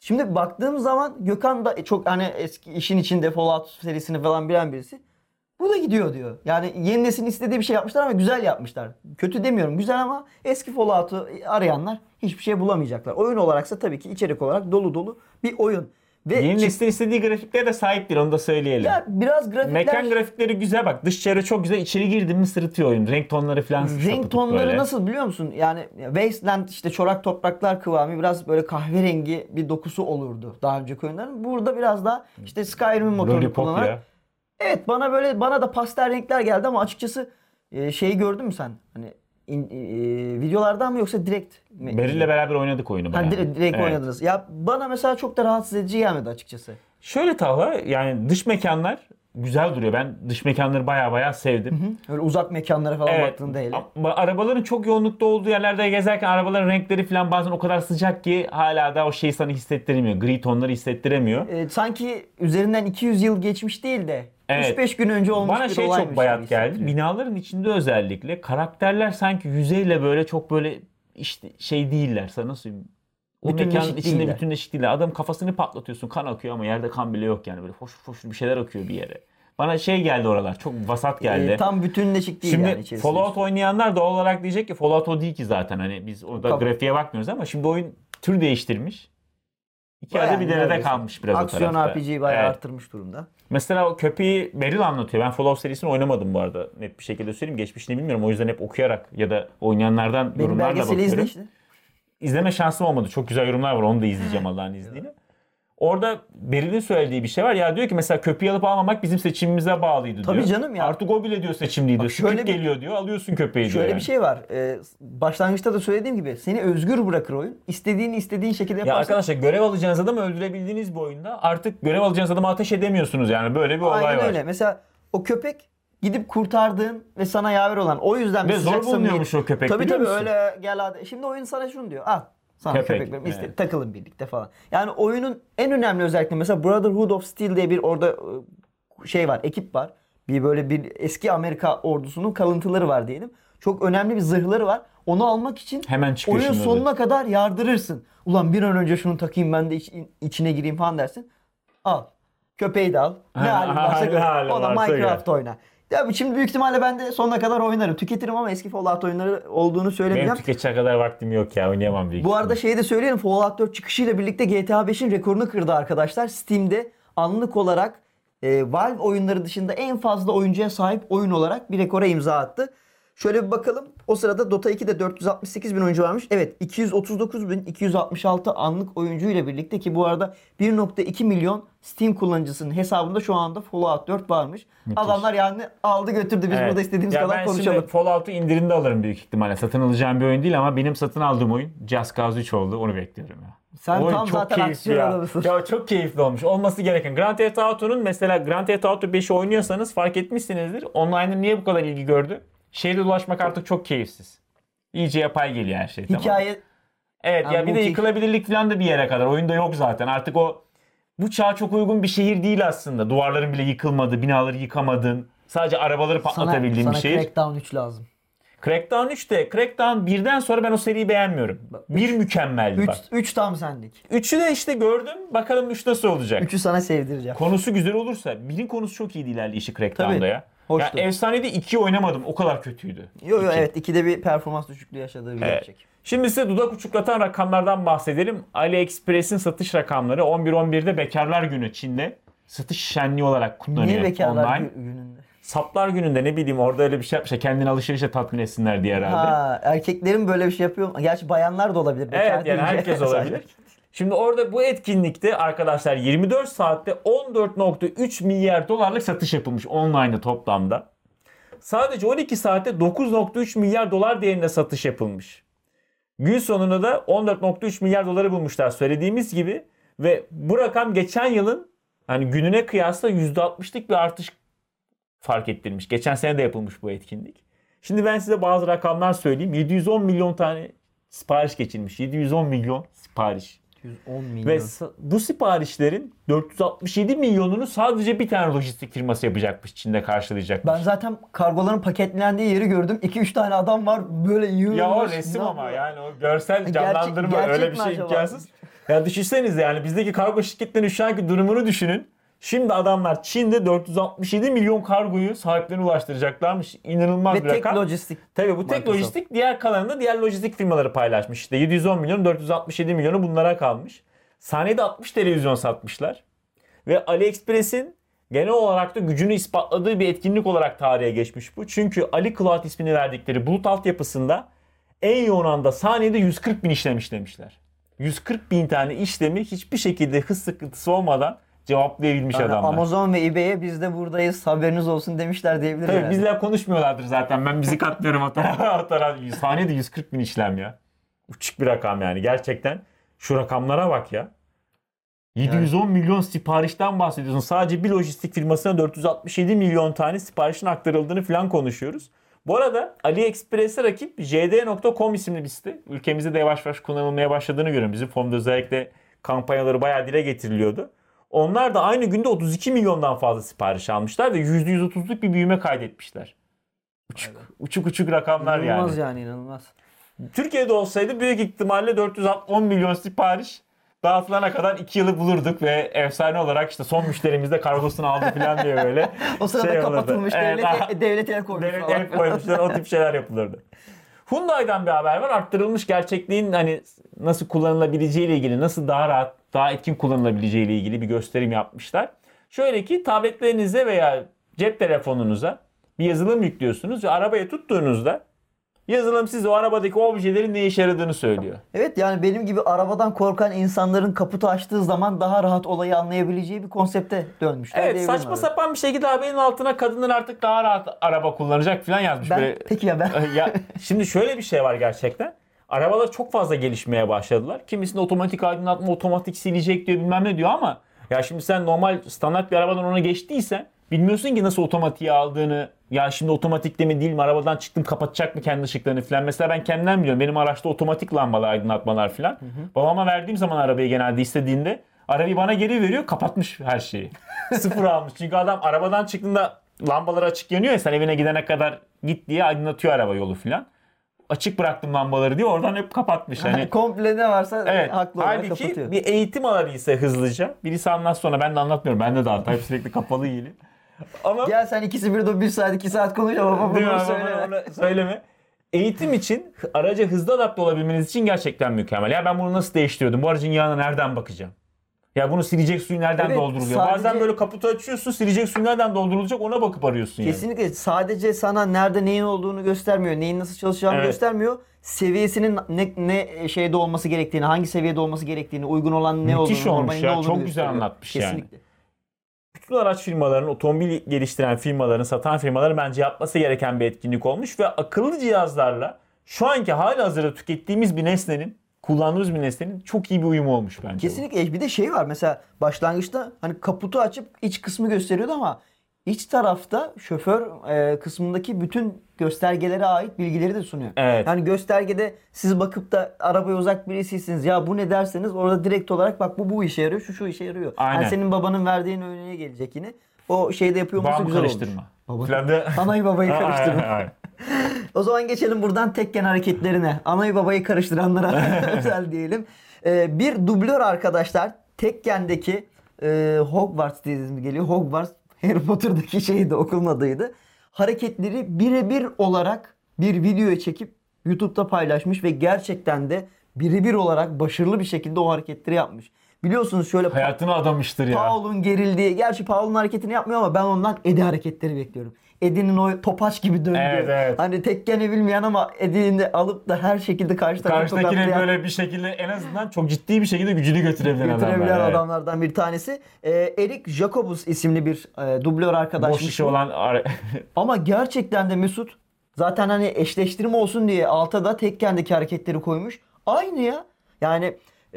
Şimdi baktığım zaman Gökhan da çok hani eski işin içinde Fallout serisini falan bilen birisi. Bu da gidiyor diyor. Yani yeni neslin istediği bir şey yapmışlar ama güzel yapmışlar. Kötü demiyorum, güzel, ama eski Fallout'u arayanlar hiçbir şey bulamayacaklar. Oyun olaraksa tabii ki içerik olarak dolu dolu bir oyun. Ve Yeni neslin istediği grafiklere de sahip değil, onu da söyleyelim. ya biraz grafikler... Mekan grafikleri güzel, bak dış çevre çok güzel, içeri girdim mi sırıtıyor oyun. Renk tonları falan Renk tonları nasıl biliyor musun? Yani Wasteland, işte çorak topraklar kıvamı, biraz böyle kahverengi bir dokusu olurdu daha önceki oyunların. Burada biraz daha işte Skyrim'in motorunu Lollipop kullanarak. ya. Evet, bana da pastel renkler geldi ama açıkçası şeyi gördün mü sen? Hani videolardan mı yoksa direkt mi? Beril'le beraber oynadık oyunu bayağı. Ha, direkt Evet. oynadınız. Ya bana mesela çok da rahatsız edici gelmedi açıkçası. Şöyle Talha, yani dış mekanlar güzel duruyor. Ben dış mekanları baya sevdim. Öyle uzak mekanlara falan Evet. baktığında hele. Ama arabaların çok yoğunlukta olduğu yerlerde gezerken arabaların renkleri falan bazen o kadar sıcak ki hala da o şeyi sana hissettiremiyor. Gri tonları hissettiremiyor. Sanki üzerinden 200 yıl geçmiş değil de Evet. 3-5 gün önce olmuş Bana bir şey olaymış çok bayat gibi geldi. hissettiriyor. Binaların içinde özellikle karakterler sanki yüzeyle böyle çok böyle işte şey değiller. Sana nasıl söyleyeyim? O Bütünleşik mekanın içinde değiller. bütünleşik değiller. Adam kafasını patlatıyorsun, kan akıyor ama yerde kan bile yok yani. Böyle foşur foşur bir şeyler akıyor bir yere. Bana şey geldi oralar. Çok vasat geldi. Tam bütünleşik değil Şimdi yani içerisinde. Fallout oynayanlar doğal olarak diyecek ki Fallout o değil ki zaten. Hani biz orada Tabii. grafiğe bakmıyoruz ama şimdi oyun tür değiştirmiş. İki Bayağı arada bir derede neredeyse. kalmış biraz o Aksiyon tarafta. RPG'yi bayağı Evet. arttırmış durumda. Mesela o köpeği Beryl anlatıyor. Ben Fallout serisini oynamadım bu arada. Net bir şekilde söyleyeyim. Geçmişini bilmiyorum. O yüzden hep okuyarak ya da oynayanlardan Benim yorumlarla belgeseli bakıyorum. izle işte. İzleme şansım olmadı. Çok güzel yorumlar var. Onu da izleyeceğim Allah'ın izniyle. Orada Beryl'in söylediği bir şey var. Ya diyor ki mesela köpeği alıp almamak bizim seçimimize bağlıydı diyor. Tabii canım ya. Artık o bile diyor seçimliydi. Bak şöyle Script bir- geliyor diyor. Alıyorsun köpeği diyor. Şöyle yani. bir şey var. Başlangıçta da söylediğim gibi seni özgür bırakır oyun. İstediğin şekilde Ya yaparsın. arkadaşlar, görev alacağınız adamı öldürebildiğiniz bir oyunda artık görev alacağınız adamı ateş edemiyorsunuz yani. Böyle bir olay Aynen var. öyle. Mesela o köpek gidip kurtardığın ve sana yaver olan, o yüzden Ve bir zor sıcak bulunuyormuş samimiyet- o köpek, Tabii biliyor tabii, musun? öyle gel hadi. Şimdi oyun sana şunu diyor. Al sana Köpek, köpek. evet. Takılın birlikte falan. Yani oyunun en önemli özellikle mesela Brotherhood of Steel diye bir orada şey var, ekip var. Bir böyle bir eski Amerika ordusunun kalıntıları var diyelim. Çok önemli bir zırhları var. Onu almak için Hemen çıkıyor oyun şimdi sonuna kadar yardırırsın. Ulan bir an önce şunu takayım ben de içine gireyim falan dersin. Al. Köpeği de al. Ne Ha, halin varsa ne gör. halin Ona varsa Minecraft oyna. Ya şimdi büyük ihtimalle ben de sonuna kadar oynarım. Tüketirim ama eski Fallout oyunları olduğunu Benim söylemeyeceğim. tüketecek kadar vaktim yok ya. Oynayamam büyük Bu arada şeyi de söyleyelim. Fallout 4 çıkışıyla birlikte GTA 5'in rekorunu kırdı arkadaşlar. Steam'de anlık olarak Valve oyunları dışında en fazla oyuncuya sahip oyun olarak bir rekora imza attı. Şöyle bir bakalım. O sırada Dota 2'de 468 bin oyuncu varmış. Evet, 239.266 anlık oyuncu ile birlikte, ki bu arada 1.2 milyon Steam kullanıcısının hesabında şu anda Fallout 4 varmış. Adamlar yani aldı götürdü. Biz Evet. burada istediğimiz Ya kadar ben konuşalım. şimdi Fallout'u indirimde alırım büyük ihtimalle. Satın alacağım bir oyun değil ama benim satın aldığım oyun Just Cause 3 oldu. Onu bekliyorum ya. Sen Oyun tam çok zaten keyifli aksiyon ya. adamısın. Ya çok keyifli olmuş. Olması gereken. Grand Theft Auto'nun mesela Grand Theft Auto 5'i oynuyorsanız fark etmişsinizdir. Online'ın niye bu kadar ilgi gördü? Şehirde dolaşmak artık çok keyifsiz. İyice yapay geliyor her şey. Tamam. Hikaye Evet ya, Yani bir de multi- yıkılabilirlik falan da bir yere kadar. Oyunda yok zaten. Artık o bu çağa çok uygun bir şehir değil aslında. Duvarların bile yıkılmadı, binaları yıkamadın. Sadece arabaları patlatabildiğin bir şehir. Crackdown 3 lazım. Crackdown 3'te, Crackdown 1'den sonra ben o seriyi beğenmiyorum. 1 mükemmeldi bak. 3 tam sendik. 3'ü de işte gördüm. Bakalım 3 nasıl olacak. 3'ü sana sevdireceğim. Konusu güzel olursa. 1'in konusu çok iyiydi ilerleyişi Crackdown'da Tabii. ya. Hoştu. Ya efsanede 2'yi oynamadım. O kadar kötüydü. Yo İki. evet, 2'de bir performans düşüklüğü yaşadığı bir gerçek. Şimdi size dudak uçuklatan rakamlardan bahsedelim. AliExpress'in satış rakamları 11.11'de Bekarlar Günü Çin'de satış şenliği olarak kutlanıyor. Niye bekarlar online. gününde? Saplar Günü'nde ne bileyim orada öyle bir şey yapmışlar. Kendini alışverişe tatmin etsinler diye herhalde. Ha, erkeklerin böyle bir şey yapıyor mu? Gerçi bayanlar da olabilir. Bekar Evet yani deyince herkes sadece. olabilir. Şimdi orada bu etkinlikte arkadaşlar 24 saatte 14.3 milyar dolarlık satış yapılmış online'da toplamda. Sadece 12 saatte 9.3 milyar dolar değerinde satış yapılmış. Gün sonunda da 14.3 milyar doları bulmuşlar söylediğimiz gibi. Ve bu rakam geçen yılın hani gününe kıyasla %60'lık bir artış fark ettirmiş. Geçen sene de yapılmış bu etkinlik. Şimdi ben size bazı rakamlar söyleyeyim. 710 milyon tane sipariş geçilmiş. 710 milyon sipariş. 110 milyon. Ve bu siparişlerin 467 milyonunu sadece bir tane lojistik firması yapacakmış. Çin'de karşılayacakmış. Ben zaten kargoların paketlendiği yeri gördüm. 2-3 tane adam var böyle yığılmış. Ya o resim Ne ama yapıyor? yani o görsel Gerçek- canlandırma gerçek öyle mi bir şey acaba? imkansız. Ya düşünsenize yani bizdeki kargo şirketlerinin şu anki durumunu düşünün. Şimdi adamlar Çin'de 467 milyon kargoyu sahiplerine ulaştıracaklarmış. İnanılmaz Ve bir tek rakam. lojistik. Tabii bu tek Microsoft. lojistik, diğer kalanını diğer lojistik firmaları paylaşmış. İşte 710 milyon 467 milyonu bunlara kalmış. Saniyede 60 televizyon satmışlar. Ve AliExpress'in genel olarak da gücünü ispatladığı bir etkinlik olarak tarihe geçmiş bu. Çünkü Ali Cloud ismini verdikleri bulut altyapısında en yoğun anda saniyede 140 bin işlem işlemişler. 140 bin tane işlemi hiçbir şekilde hız sıkıntısı olmadan cevaplayabilmiş Yani adamlar. Amazon ve eBay'e biz de buradayız haberiniz olsun demişler diyebiliriz. Tabii yani. bizle konuşmuyorlardır zaten. Ben bizi katlıyorum o tarafa. Saniyede 140 bin işlem ya. Uçuk bir rakam yani gerçekten. Şu rakamlara bak ya. 710 milyon siparişten bahsediyorsun. Sadece bir lojistik firmasına 467 milyon tane siparişin aktarıldığını falan konuşuyoruz. Bu arada AliExpress'e rakip JD.com isimli bir site. Ülkemizde de yavaş yavaş kullanılmaya başladığını görüyorum. Bizim fonda özellikle kampanyaları bayağı dile getiriliyordu. Onlar da aynı günde 32 milyondan fazla sipariş almışlar ve %130'luk bir büyüme kaydetmişler. Uçuk rakamlar İnanılmaz yani. yani inanılmaz. Türkiye'de olsaydı büyük ihtimalle 410 milyon sipariş dağıtılana kadar 2 yılı bulurduk ve efsane olarak işte son müşterimiz de kargosunu aldı falan diye böyle O sırada olurdu. kapatılmış Evet, devlet el koymuş devlet falan. el koymuşlar, o tip şeyler yapılırdı. Hyundai'den bir haber var. Arttırılmış gerçekliğin hani nasıl kullanılabileceği ile ilgili, nasıl daha rahat, daha etkin kullanılabileceği ile ilgili bir gösterim yapmışlar. Şöyle ki tabletlerinize veya cep telefonunuza bir yazılım yüklüyorsunuz ve arabaya tuttuğunuzda yazılım size o arabadaki objelerin ne işe yaradığını söylüyor. Evet yani benim gibi arabadan korkan insanların kaputu açtığı zaman daha rahat olayı anlayabileceği bir konsepte dönmüşler. Evet, diyebilirim saçma abi. sapan bir şekilde haberin altına kadınlar artık daha rahat araba kullanacak falan yazmış. Ben, peki ya ben? Ya şimdi şöyle bir şey var gerçekten. Arabalar çok fazla gelişmeye başladılar. Kimisinde otomatik aydınlatma, otomatik silecek diyor bilmem ne diyor ama ya şimdi sen normal standart bir arabadan ona geçtiysen bilmiyorsun ki nasıl otomatiğe aldığını. Ya şimdi otomatikte mi değil mi, arabadan çıktım kapatacak mı kendi ışıklarını falan. Mesela ben kendimden biliyorum. Benim araçta otomatik lambalı aydınlatmalar falan. Babama verdiğim zaman arabayı genelde istediğinde arabayı bana geri veriyor, kapatmış her şeyi. Sıfır almış. Çünkü adam arabadan çıktığında lambaları açık yanıyor ya, sen evine gidene kadar git diye aydınlatıyor araba yolu falan. Açık bıraktım lambaları diye oradan hep kapatmış. Hani Komple ne varsa evet. haklı olarak Halbuki kapatıyor. bir eğitim alabilse hızlıca. Birisi anlat sonra, ben de anlatmıyorum. Bende de hata. Hep sürekli kapalı yiyeli. Ama Gel sen ikisi bir de 1 saat 2 saat konuş ama değil mi? bunu Ama söyle. onu söyleme. Eğitim için araca hızlı adapte olabilmeniz için gerçekten mükemmel. Ya ben bunu nasıl değiştiriyordum? Bu aracın yağına nereden bakacağım? Ya bunu silecek suyu nereden Evet, dolduruluyor? sadece- Bazen böyle kaputu açıyorsun, silecek suyu nereden doldurulacak ona bakıp arıyorsun yani. Kesinlikle sadece sana nerede neyin olduğunu göstermiyor, neyin nasıl çalışacağını Evet. göstermiyor. Seviyesinin ne şeyde olması gerektiğini, hangi seviyede olması gerektiğini, uygun olan ne Müthiş olduğunu, olmuş normalinde ya, olduğunu çok güzel gösteriyor. anlatmış yani. Kesinlikle. Bütün araç firmalarının, otomobil geliştiren firmaların, satan firmaların bence yapması gereken bir etkinlik olmuş ve akıllı cihazlarla şu anki halihazırda tükettiğimiz bir nesnenin, kullandığımız bir nesnenin çok iyi bir uyumu olmuş bence. Kesinlikle. Bir de şey var mesela başlangıçta hani kaputu açıp iç kısmı gösteriyordu ama iç tarafta şoför kısmındaki bütün göstergelere ait bilgileri de sunuyor. Evet. Yani göstergede siz bakıp da arabaya uzak birisiyseniz ya bu ne derseniz orada direkt olarak bak bu işe yarıyor, şu işe yarıyor. Aynen. Yani senin babanın verdiğin örneğe gelecek yine. O şeyde yapıyor olması Bağımı güzel karıştırma. olmuş. Falan da... Anayı babayı karıştırma. Aynen. O zaman geçelim buradan tekken hareketlerine. Anayı babayı karıştıranlara özel diyelim. Bir dublör arkadaşlar Tekken'deki Hogwarts diye mi geliyor? Hogwarts Harry Potter'daki şeydi, okulun adıydı. Hareketleri birebir olarak bir videoya çekip YouTube'da paylaşmış ve gerçekten de birebir olarak başarılı bir şekilde o hareketleri yapmış. Biliyorsunuz şöyle Hayatını adamıştır ya. Paul'un gerildiği, gerçi Paul'un hareketini yapmıyor ama ben ondan Eddie hareketleri bekliyorum. Eddie'nin o topaç gibi döndüğü. Evet, evet. Hani tekkeni bilmeyen ama Eddie'nin de alıp da her şekilde karşı tarafı Karşıdakine tokatlayan, böyle bir şekilde en azından çok ciddi bir şekilde gücünü götürebilen götürebilen adamlar. Evet. adamlardan bir tanesi. Eric Jacobus isimli bir dublör arkadaşmış. Boş işi bu. olan... Ama gerçekten de Mesut zaten hani eşleştirme olsun diye alta da Tekken'deki hareketleri koymuş. Aynı ya. Yani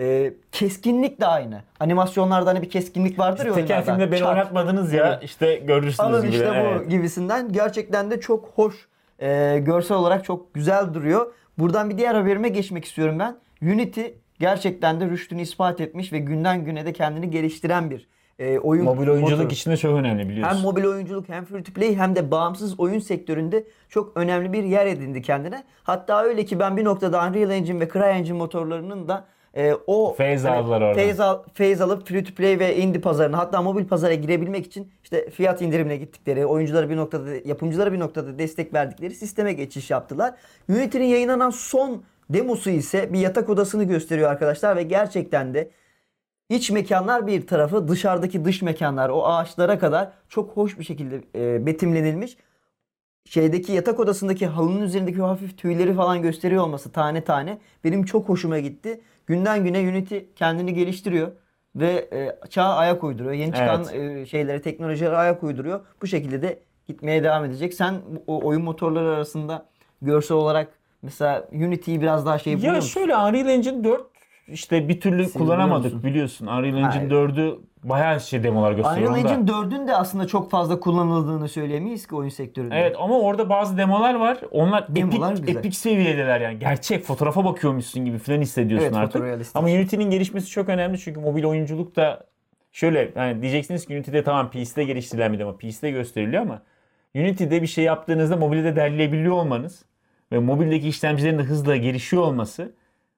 keskinlik de aynı. Animasyonlarda hani bir keskinlik vardır ya Tekken oyunlarda. filmde beni Çat. oynatmadınız ya, Evet. işte görürsünüz Alın gibi. işte bu Evet. gibisinden. Gerçekten de çok hoş. Görsel olarak çok güzel duruyor. Buradan bir diğer haberime geçmek istiyorum ben. Unity gerçekten de rüştünü ispat etmiş ve günden güne de kendini geliştiren bir oyun Mobil oyunculuk motoru. içinde çok önemli biliyorsun. Hem mobil oyunculuk hem free to play hem de bağımsız oyun sektöründe çok önemli bir yer edindi kendine. Hatta öyle ki ben bir noktada Unreal Engine ve CryEngine motorlarının da O Feyz aldılar oradan. Feyz alıp free to play ve indie pazarına, hatta mobil pazara girebilmek için işte fiyat indirimine gittikleri, oyunculara bir noktada, yapımcılara bir noktada destek verdikleri sisteme geçiş yaptılar. Unity'nin yayınlanan son demosu ise bir yatak odasını gösteriyor arkadaşlar ve gerçekten de İç mekanlar bir tarafı, dışarıdaki dış mekanlar, o ağaçlara kadar çok hoş bir şekilde betimlenilmiş. Şeydeki yatak odasındaki halının üzerindeki o hafif tüyleri falan gösteriyor olması tane tane benim çok hoşuma gitti. Günden güne Unity kendini geliştiriyor ve çağa ayak uyduruyor. Yeni çıkan şeylere, teknolojilere ayak uyduruyor. Bu şekilde de gitmeye devam edecek. Sen o oyun motorları arasında görsel olarak mesela Unity'yi biraz daha şey buluyor Ya musun? şöyle, Unreal Engine 4 işte bir türlü Seviyor kullanamadık musun? biliyorsun. Unreal Engine Hayır. 4'ü bayağı demolar gösteriyor Unreal onda. Engine 4'ün de aslında çok fazla kullanıldığını söyleyemeyiz ki oyun sektöründe. Evet, ama orada bazı demolar var. Onlar Demolar güzel. epik seviyedeler yani. Gerçek fotoğrafa bakıyormuşsun gibi falan hissediyorsun Evet, artık. fotorealistik. Ama Unity'nin gelişmesi çok önemli çünkü mobil oyunculuk da şöyle, yani diyeceksiniz ki Unity'de tamam PC'de geliştirilen bir demo, PC'de gösteriliyor ama Unity'de bir şey yaptığınızda mobilde de derleyebiliyor olmanız ve mobildeki işlemcilerin de hızla gelişiyor olması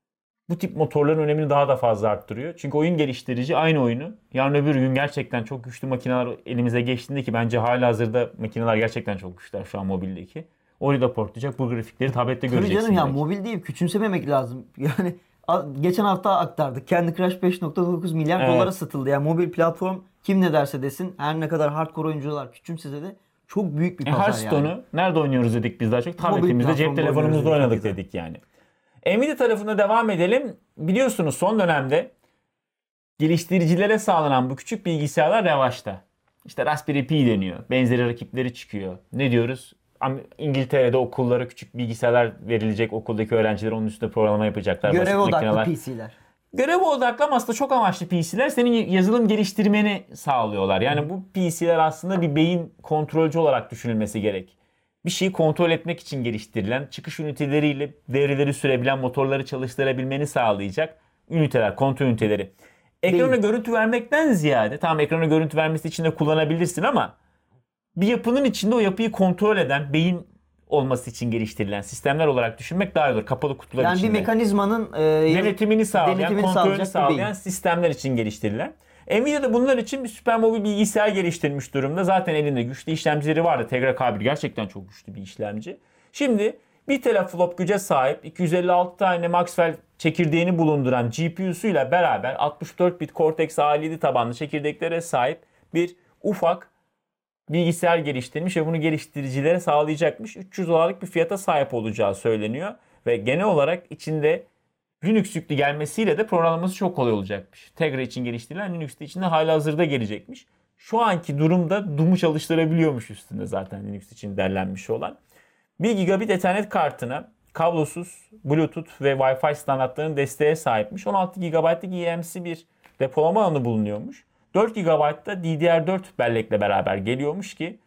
bu tip motorların önemini daha da fazla arttırıyor. Çünkü oyun geliştirici aynı oyunu yarın öbür gün gerçekten çok güçlü makineler elimize geçtiğinde, ki bence halihazırda makineler gerçekten çok güçlüler şu an mobildeki. Orayı da portlayacak. Bu grafikleri tablette Tabii göreceksin. canım ya, belki. mobil değil, küçümsememek lazım. Yani geçen hafta aktardık. Candy Crush 5.9 milyar Evet. dolara satıldı. Yani mobil platform kim ne derse desin, her ne kadar hardcore oyuncular küçümsese de çok büyük bir pazar Hearthstone'u yani. nerede oynuyoruz dedik biz daha çok? Tabletimizde, cep platformda telefonumuzda oynuyoruz oynadık dedik dedik yani. Nvidia tarafına devam edelim. Biliyorsunuz son dönemde geliştiricilere sağlanan bu küçük bilgisayarlar revaçta. İşte Raspberry Pi deniyor. Benzeri rakipleri çıkıyor. Ne diyoruz? İngiltere'de okullara küçük bilgisayarlar verilecek. Okuldaki öğrenciler onun üstünde programlama yapacaklar. Görev basit odaklı makineler. PC'ler. Görev odaklı ama aslında çok amaçlı PC'ler senin yazılım geliştirmeni sağlıyorlar. Yani bu PC'ler aslında bir beyin kontrolcü olarak düşünülmesi gerek. Bir şeyi kontrol etmek için geliştirilen, çıkış üniteleriyle devreleri sürebilen, motorları çalıştırabilmeni sağlayacak üniteler, kontrol üniteleri. Ekrana Beyin. görüntü vermekten ziyade, tamam ekrana görüntü vermesi için de kullanabilirsin ama bir yapının içinde o yapıyı kontrol eden, beyin olması için geliştirilen sistemler olarak düşünmek daha iyi olur. Kapalı kutular Yani içinde. bir mekanizmanın Denetimini sağlayan, denetimini kontrolünü sağlayacak bir sağlayan beyin. sistemler için geliştirilen. Nvidia da bunlar için bir süper mobil bilgisayar geliştirmiş durumda. Zaten elinde güçlü işlemcileri vardı. Tegra K1 gerçekten çok güçlü bir işlemci. Şimdi 1 teraflop güce sahip 256 tane Maxwell çekirdeğini bulunduran GPU'suyla beraber 64 bit Cortex A7 tabanlı çekirdeklere sahip bir ufak bilgisayar geliştirmiş ve bunu geliştiricilere sağlayacakmış. 300 dolarlık bir fiyata sahip olacağı söyleniyor. Ve genel olarak içinde Linux yüklü gelmesiyle de programlaması çok kolay olacakmış. Tegra için geliştirilen Linux'te içinde halihazırda gelecekmiş. Şu anki durumda Doom'u çalıştırabiliyormuş üstünde zaten Linux için derlenmiş olan. 1 gigabit Ethernet kartına kablosuz Bluetooth ve Wi-Fi standartlarının desteğe sahipmiş. 16 GB'lık eMMC bir depolama alanı bulunuyormuş. 4 GB'da DDR4 bellekle beraber geliyormuş ki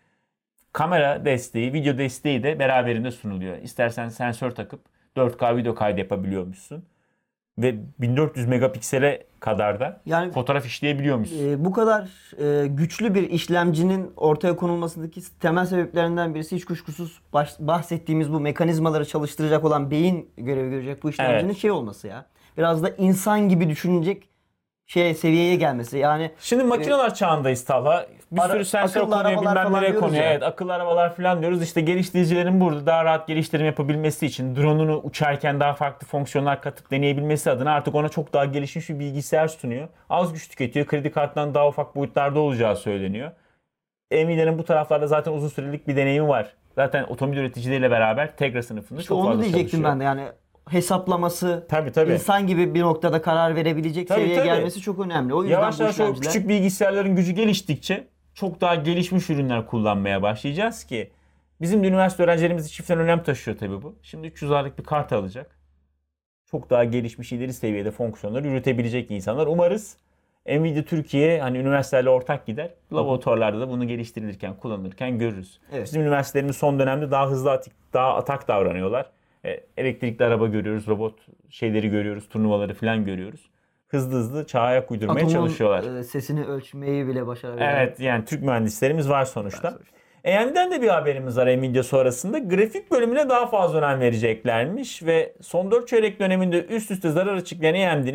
kamera desteği, video desteği de beraberinde sunuluyor. İstersen sensör takıp 4K video kaydı yapabiliyormuşsun. Ve 1400 megapiksele kadar da Yani fotoğraf işleyebiliyormuşsun. bu kadar güçlü bir işlemcinin ortaya konulmasındaki temel sebeplerinden birisi hiç kuşkusuz bahsettiğimiz bu mekanizmaları çalıştıracak olan beyin görevi görecek bu işlemcinin Evet. şey olması ya. Biraz da insan gibi düşünecek seviyeye gelmesi. Yani Şimdi makineler çağındayız Talha. Bir sürü sensör akıllı konuyor, arabalar bilmem falan nereye diyoruz konuyor. ya. Evet, akıllı arabalar falan diyoruz. İşte geliştiricilerin burada daha rahat geliştirme yapabilmesi için, drone'unu uçarken daha farklı fonksiyonlar katıp deneyebilmesi adına artık ona çok daha gelişmiş bir bilgisayar sunuyor. Az güç tüketiyor. Kredi kartından daha ufak boyutlarda olacağı söyleniyor. Nvidia'nın bu taraflarda zaten uzun sürelik bir deneyimi var. Zaten otomobil üreticileriyle beraber Tegra sınıfında işte çok onu fazla diyecektim çalışıyor. ben de, yani hesaplaması, Tabii. insan gibi bir noktada karar verebilecek seviyeye Tabii. gelmesi çok önemli. O yüzden Yavaş bu yavaş o işlemciler küçük bilgisayarların gücü geliştikçe çok daha gelişmiş ürünler kullanmaya başlayacağız ki bizim de üniversite öğrencilerimiz için çiftten önem taşıyor tabii bu. Şimdi 300 dolarlık bir kart alacak. Çok daha gelişmiş ileri seviyede fonksiyonları üretebilecek insanlar. Umarız Nvidia Türkiye hani üniversitelerle ortak gider. Laboratuvarlarda da bunu geliştirilirken, kullanılırken görürüz. Evet. Bizim üniversitelerimiz son dönemde daha hızlı, daha atak davranıyorlar. Elektrikli araba görüyoruz, robot şeyleri görüyoruz, turnuvaları falan görüyoruz. Hızlı çağa ayak uydurmaya atomun çalışıyorlar. sesini ölçmeyi bile başarabilen. Evet, yani Türk mühendislerimiz var sonuçta. AMD'den de bir haberimiz var Nvidia sonrasında. Grafik bölümüne daha fazla önem vereceklermiş ve son 4 çeyrek döneminde üst üste zarar açıklayan AMD'nin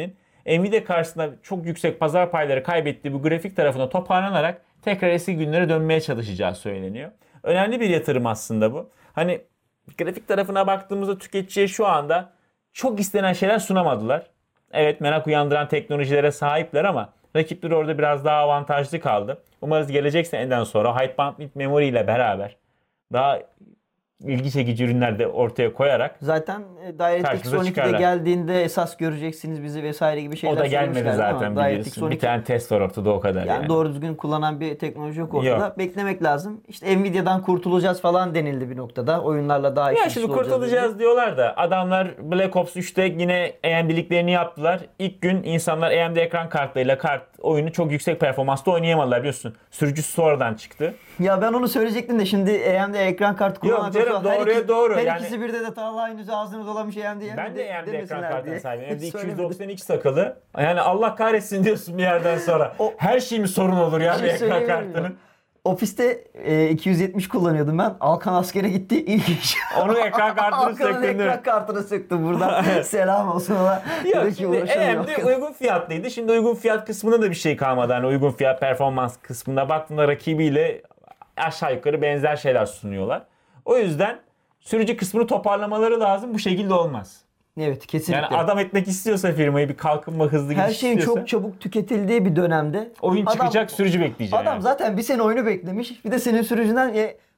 Nvidia karşısında çok yüksek pazar payları kaybettiği bu grafik tarafına toparlanarak tekrar eski günlere dönmeye çalışacağı söyleniyor. Önemli bir yatırım aslında bu. Hani grafik tarafına baktığımızda tüketiciye şu anda çok istenen şeyler sunamadılar. Evet, merak uyandıran teknolojilere sahipler ama rakipleri orada biraz daha avantajlı kaldı. Umarız gelecek seneden sonra High Bandwidth Memory ile beraber daha ilgi çekici ürünler de ortaya koyarak Zaten DirectX karşımıza 12'de çıkarlar. geldiğinde esas göreceksiniz bizi vesaire gibi şeyler o da gelmedi söylemişlerdi ama zaten DirectX biliyorsun. 12 Bir tane test var ortada, o kadar yani yani. doğru düzgün kullanan bir teknoloji yok ortada. Yok. Beklemek lazım. İşte Nvidia'dan kurtulacağız falan denildi bir noktada. Oyunlarla daha Ya işin şimdi içinde olacağız kurtulacağız diyorlar da adamlar Black Ops 3'te yine AMD'liklerini yaptılar. İlk gün insanlar AMD ekran kartlarıyla oyunu çok yüksek performansta oynayamadılar biliyorsun. Sürücüsü sonradan çıktı. dedi. Ya ben onu söyleyecektim de şimdi AMD ekran kartı kullanan canım, doğruya doğru. Her Yani- ikisi birde de Talha henüz ağzını dolamış AMD'ye. Ben de AMD ekran demesinler kartına diye. sahibim. AMD Hiç söylemedim. 292 sakalı. Yani Allah kahretsin diyorsun bir yerden sonra. Her şey mi sorun olur ya Bir bir şey ekran söyleyeyim mi? kartının? Ofiste 270 kullanıyordum ben. Alkan askere gitti. İlk iş. Onun ekran kartını Alkan'ın söktün değil mi? ekran kartını söktüm buradan. Selam olsun ona. Yok, Dedi ki şimdi uğraşamıyor AMD Alkan. uygun fiyatlıydı. Şimdi uygun fiyat kısmında da bir şey kalmadı. Hani uygun fiyat performans kısmında baktığında rakibiyle aşağı yukarı benzer şeyler sunuyorlar. O yüzden sürücü kısmını toparlamaları lazım. Bu şekilde olmaz. Evet, kesinlikle. Yani adam etmek istiyorsa firmayı, bir kalkınma hızlı Her gidiş şeyin istiyorsa, çok çabuk tüketildiği bir dönemde oyun adam- çıkacak, sürücü bekleyecek. Adam yani. zaten bir sene oyunu beklemiş. Bir de senin sürücüden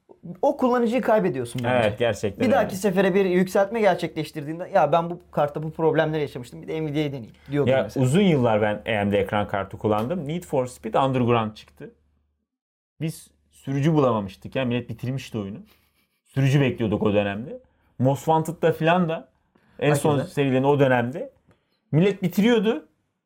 o kullanıcıyı kaybediyorsun bence. Evet, gerçekten Bir dahaki öyle. sefere bir yükseltme gerçekleştirdiğinde ya ben bu kartta bu problemleri yaşamıştım. Bir de Nvidia'yı deneyeyim diyordum Ya mesela. uzun yıllar ben AMD ekran kartı kullandım. Need for Speed Underground çıktı. Biz sürücü bulamamıştık. Yani millet bitirmişti oyunu. Sürücü bekliyorduk o dönemde. Most Wanted'da filan da en son Herkese. serilerin o dönemde millet bitiriyordu.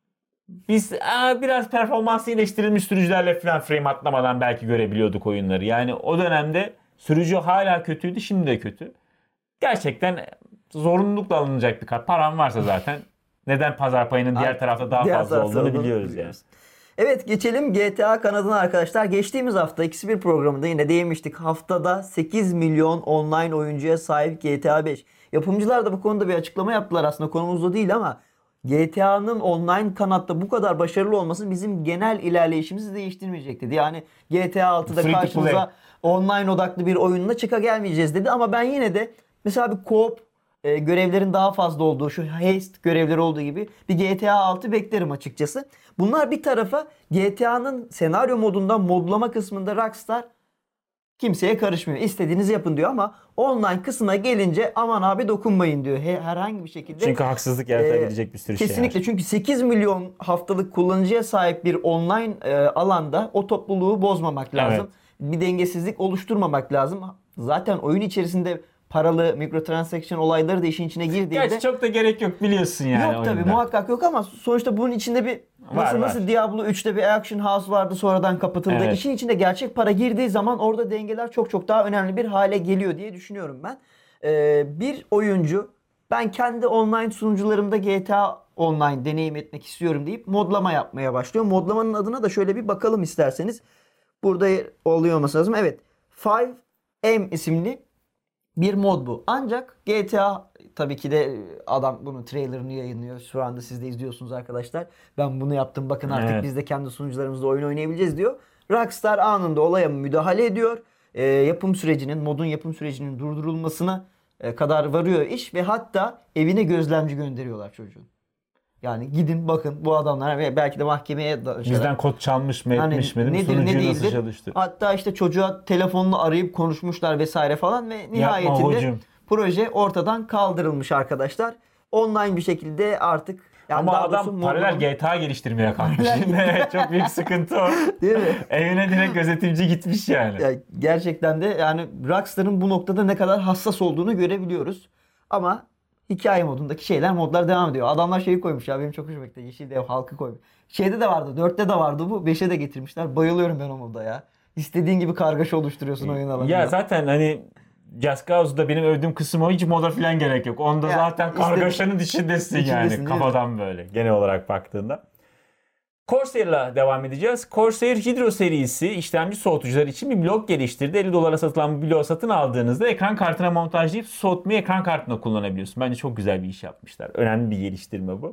Biz biraz performansı iyileştirilmiş sürücülerle filan frame atlamadan belki görebiliyorduk oyunları. Yani o dönemde sürücü hala kötüydü, şimdi de kötü. Gerçekten zorunlulukla alınacak bir kart. Paran varsa zaten neden pazar payının diğer tarafta daha Diğer fazla tarafta olduğunu olduğunu biliyoruz yani. biliyoruz. Evet, geçelim GTA kanadına arkadaşlar. Geçtiğimiz hafta X1 programında yine değinmiştik. Haftada 8 milyon online oyuncuya sahip GTA 5. Yapımcılar da bu konuda bir açıklama yaptılar, aslında konumuz o değil ama GTA'nın online kanatta bu kadar başarılı olması bizim genel ilerleyişimizi değiştirmeyecek dedi. Yani GTA 6'da Free to karşımıza play. online odaklı bir oyunla çıka gelmeyeceğiz dedi ama ben yine de mesela bir co-op görevlerin daha fazla olduğu, şu haste görevleri olduğu gibi bir GTA 6 beklerim açıkçası. Bunlar bir tarafa, GTA'nın senaryo modunda, modlama kısmında Rockstar kimseye karışmıyor. İstediğinizi yapın diyor ama online kısmına gelince aman abi dokunmayın diyor. Herhangi bir şekilde. Çünkü haksızlık yaratabilecek bir sürü şey Kesinlikle, var. çünkü 8 milyon haftalık kullanıcıya sahip bir online alanda o topluluğu bozmamak lazım. Bir dengesizlik oluşturmamak lazım. Zaten oyun içerisinde paralı microtransaction olayları da işin içine girdiğinde Gerçi çok da gerek yok biliyorsun yani yok tabii, oyunda. muhakkak yok ama sonuçta bunun içinde bir Var. nasıl Diablo 3'te bir Action House vardı, sonradan kapatıldı. Evet. İşin içinde gerçek para girdiği zaman orada dengeler çok çok daha önemli bir hale geliyor diye düşünüyorum ben. Bir oyuncu, ben kendi online sunucularımda GTA Online deneyim etmek istiyorum deyip modlama yapmaya başlıyor. Modlamanın adına da şöyle bir bakalım isterseniz. Burada oluyor olması lazım. Evet. 5M isimli bir mod bu. Ancak GTA, tabii ki de adam bunun trailerını yayınlıyor. Şu anda siz de izliyorsunuz arkadaşlar. Ben bunu yaptım, bakın artık Evet. biz de kendi sunucularımızda oyun oynayabileceğiz diyor. Rockstar anında olaya müdahale ediyor. Modun yapım sürecinin durdurulmasına kadar varıyor iş ve hatta evine gözlemci gönderiyorlar çocuğun. Yani gidin bakın bu adamlar, ve belki de mahkemeye da Bizden kod çalmış mı hani etmiş mi? Değil mi? nedir ne Sunucuyu nasıl değildir. çalıştı? Hatta işte çocuğa telefonla arayıp konuşmuşlar vesaire falan ve nihayetinde hocam. proje ortadan kaldırılmış arkadaşlar. Online bir şekilde artık, yani Ama daha adam doğrusu paralel GTA geliştirmeye kalkmış. Evet, çok büyük sıkıntı o. değil mi? Evine direkt gözetimci gitmiş yani. Ya gerçekten de yani Rockstar'ın bu noktada ne kadar hassas olduğunu görebiliyoruz. Ama hikaye modundaki modlar devam ediyor. Adamlar şeyi koymuş ya, benim çok hoşuma gitti. Yeşil Dev halkı koymuş. Şeyde de vardı, 4'te de vardı bu. 5'e de getirmişler. Bayılıyorum ben o moda ya. İstediğin gibi kargaşa oluşturuyorsun oyun alanında. Ya zaten hani Just Cause'da benim övdüğüm kısım o, hiç moda falan gerek yok. Onda Ya, zaten işte- kargaşanın içindesin İçindesin, yani değil mi? kafadan böyle genel olarak baktığında. Corsair'la devam edeceğiz. Corsair Hydro serisi işlemci soğutucular için bir blok geliştirdi. 50 dolara satılan bu bloğu satın aldığınızda ekran kartına montajlayıp soğutmayı ekran kartında kullanabiliyorsun. Bence çok güzel bir iş yapmışlar. Önemli bir geliştirme bu.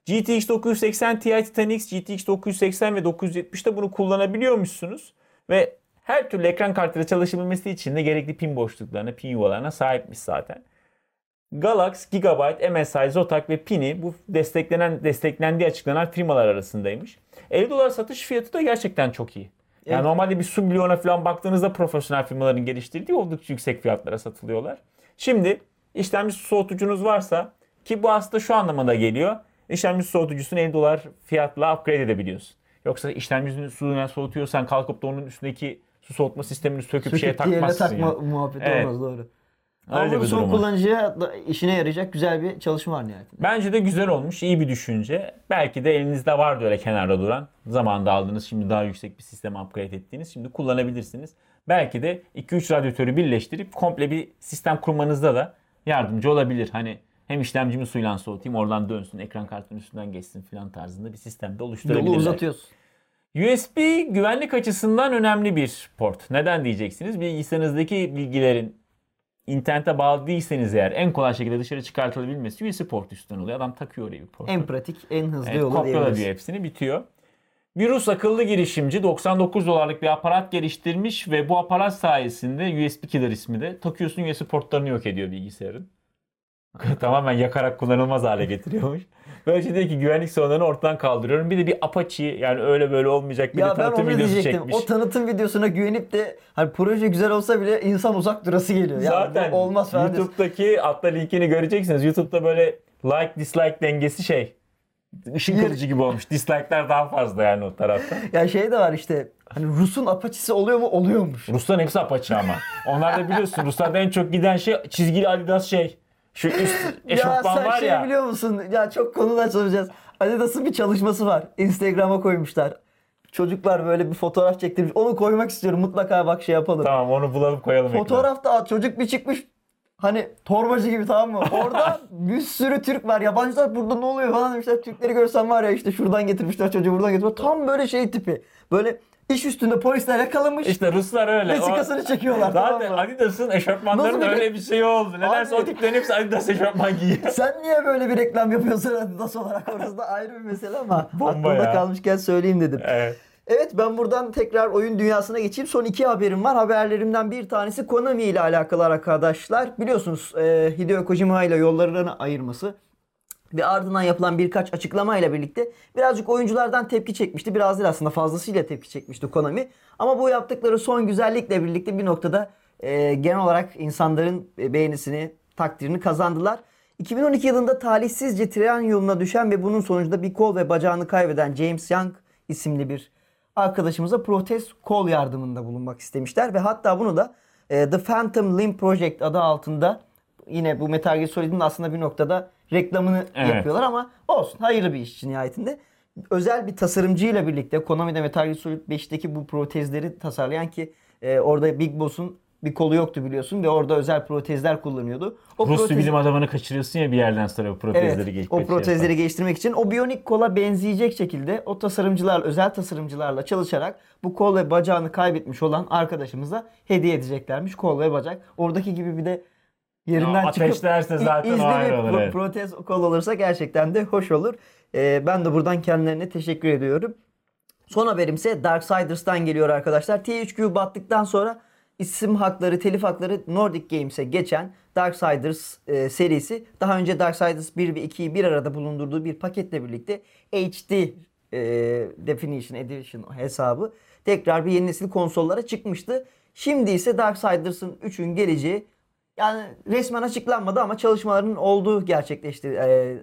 GTX 980 Ti Titan X, GTX 980 ve 970'te bunu kullanabiliyormuşsunuz. Ve her türlü ekran kartıyla çalışabilmesi için de gerekli pin boşluklarına, pin yuvalarına sahipmiş zaten. Galax, Gigabyte, MSI, Zotac ve Pini bu desteklendiği açıklanan firmalar arasındaymış. $50 satış fiyatı da gerçekten çok iyi. Yani Evet. normalde bir Subleon'a falan baktığınızda profesyonel firmaların geliştirdiği oldukça yüksek fiyatlara satılıyorlar. Şimdi işlemci soğutucunuz varsa, ki bu aslında şu anlamına geliyor. İşlemci soğutucusunu $50 fiyatla upgrade edebiliyorsun. Yoksa işlemcisini suyla soğutuyorsan kalkıp da onun üstündeki su soğutma sistemini söküp şeye Söküp diğerine takmazsın takma yani. muhabbeti Evet. olmaz, doğru. Öyle Ama bu bir son durum var. kullanıcıya da işine yarayacak güzel bir çalışma var nihayetinde. Bence de güzel olmuş, iyi bir düşünce. Belki de elinizde vardı öyle kenarda duran. Zamanında aldınız, şimdi daha yüksek bir sisteme upgrade ettiğiniz. Şimdi kullanabilirsiniz. Belki de 2-3 radyatörü birleştirip komple bir sistem kurmanızda da yardımcı olabilir. Hani hem işlemcimi suyla soğutayım, oradan dönsün, ekran kartının üstünden geçsin falan tarzında bir sistemde oluşturabilirler. Yolu uzatıyorsun. USB güvenlik açısından önemli bir port. Neden diyeceksiniz? Bilgisayarınızdaki bilgilerin İnternete bağlı değilseniz eğer en kolay şekilde dışarı çıkartılabilmesi USB port üstünden oluyor. Adam takıyor oraya bir portu. En pratik, en hızlı Evet, yolu kopyala diyebiliriz. diyor, hepsini bitiyor. Bir Rus akıllı girişimci $99'lık bir aparat geliştirmiş ve bu aparat sayesinde USB Killer ismi de takıyorsun, USB portlarını yok ediyor bilgisayarın. Tamamen yakarak kullanılmaz hale getiriyormuş. Böylece diyor ki güvenlik sorunlarını ortadan kaldırıyorum. Bir de bir Apache, yani öyle böyle olmayacak bir de Ya ben tanıtım onu videosu diyecektim. çekmiş. O tanıtım videosuna güvenip de hani proje güzel olsa bile insan uzak durası geliyor. Ya Zaten bu olmaz falan diyorsun. YouTube'daki altta linkini göreceksiniz. YouTube'da böyle like dislike dengesi ışın kılıcı gibi olmuş. Dislike'ler daha fazla yani o tarafta. Ya şey de var işte, hani Rus'un Apache'si oluyor mu? Oluyormuş. Rusların hepsi Apache ama. Onlar da biliyorsun, Ruslarda en çok giden şey çizgili Adidas Şu üst Ya eşofman sen var şey ya. biliyor musun? Ya çok konuda çalışacağız. Adidas'ın bir çalışması var. Instagram'a koymuşlar. Çocuklar böyle bir fotoğraf çektirmiş. Onu koymak istiyorum. Mutlaka bak şey yapalım. Tamam, onu bulalım koyalım ekrana. Fotoğrafta çocuk bir çıkmış. Hani torbacı gibi, tamam mı? Orada bir sürü Türk var. Yabancılar burada ne oluyor falan demişler. Türkleri görsen var ya, işte şuradan getirmişler çocuğu, buradan getirmişler. Tam böyle şey tipi. Böyle iş üstünde polisler yakalamış. İşte Ruslar öyle. Vesikasını çekiyorlar, Zaten tamam mı? Adidas'ın eşofmanlarının Nasıl bir- öyle bir şey oldu. Nedense Abi- o tiplerin hepsi Adidas eşofman giyiyor. Sen niye böyle bir reklam yapıyorsun Adidas olarak? Orası da ayrı bir mesele ama Bomba aklımda ya. kalmışken söyleyeyim dedim. Evet. Evet, ben buradan tekrar oyun dünyasına geçeyim. Son iki haberim var. Haberlerimden bir tanesi Konami ile alakalı arkadaşlar. Biliyorsunuz Hideo Kojima ile yollarını ayırması ve ardından yapılan birkaç açıklamayla birlikte birazcık oyunculardan tepki çekmişti. Biraz değil aslında, fazlasıyla tepki çekmişti Konami. Ama bu yaptıkları son güzellikle birlikte bir noktada genel olarak insanların beğenisini, takdirini kazandılar. 2012 yılında talihsizce tren yoluna düşen ve bunun sonucunda bir kol ve bacağını kaybeden James Young isimli bir arkadaşımıza protez kol yardımında bulunmak istemişler ve hatta bunu da The Phantom Limb Project adı altında, yine bu Metal Gear Solid'in aslında bir noktada reklamını Evet. yapıyorlar ama olsun, hayırlı bir iş için nihayetinde. Özel bir tasarımcıyla birlikte Konami'de Metal Gear Solid 5'teki bu protezleri tasarlayan, ki orada Big Boss'un bir kolu yoktu biliyorsun ve orada özel protezler kullanıyordu. O Rus protez- bilim adamını kaçırıyorsun ya bir yerden sonra o protezleri Evet, geçip o protezleri geliştirmek için o biyonik kola benzeyecek şekilde o tasarımcılar, özel tasarımcılarla çalışarak bu kol ve bacağını kaybetmiş olan arkadaşımıza hediye edeceklermiş, kol ve bacak. Oradaki gibi bir de yerinden Ya, çıkıp ateşlerse zaten o izli ayrı bir olur, evet. protez kol olursa gerçekten de hoş olur. Ben de buradan kendilerine teşekkür ediyorum. Son haberimse Darksiders'tan geliyor arkadaşlar. THQ battıktan sonra isim hakları, telif hakları Nordic Games'e geçen Darksiders serisi, daha önce Darksiders 1 ve 2'yi bir arada bulundurduğu bir paketle birlikte HD Definition Edition hesabı tekrar bir yeni nesil konsollara çıkmıştı. Şimdi ise Darksiders'ın 3'ün geleceği yani resmen açıklanmadı ama çalışmaların olduğu gerçekleşti,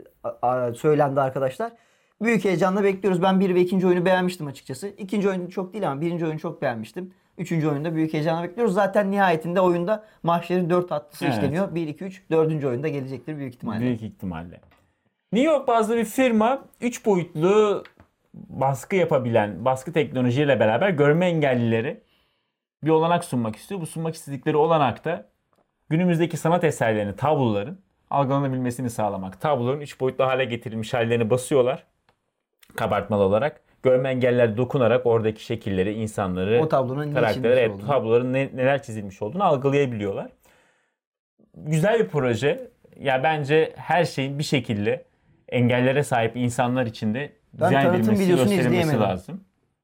söylendi arkadaşlar. Büyük heyecanla bekliyoruz. Ben 1 ve 2. oyunu beğenmiştim açıkçası. 2. oyunu çok değil ama 1. oyunu çok beğenmiştim. 3. oyunda büyük heyecanla bekliyoruz. Zaten nihayetinde oyunda mahşerin 4 atlısı Evet. işleniyor. 1, 2, 3. 4. oyunda gelecektir büyük ihtimalle. Büyük ihtimalle. New York bazlı bir firma 3 boyutlu baskı yapabilen, baskı teknolojiyle beraber görme engellilere bir olanak sunmak istiyor. Bu sunmak istedikleri olanak da günümüzdeki sanat eserlerini, tabloların algılanabilmesini sağlamak. Tabloların 3 boyutlu hale getirilmiş hallerini basıyorlar kabartmalı olarak. Görme engelliler dokunarak oradaki şekilleri, insanları, O tablonun ne karakterleri, çizilmiş evet, olduğunu. tabloların neler çizilmiş olduğunu algılayabiliyorlar. Güzel bir proje. Ya bence her şeyin bir şekilde engellere sahip insanlar için de Ben dizayn tanıtım edilmesi, videosunu gösterilmesi izleyemedim. lazım.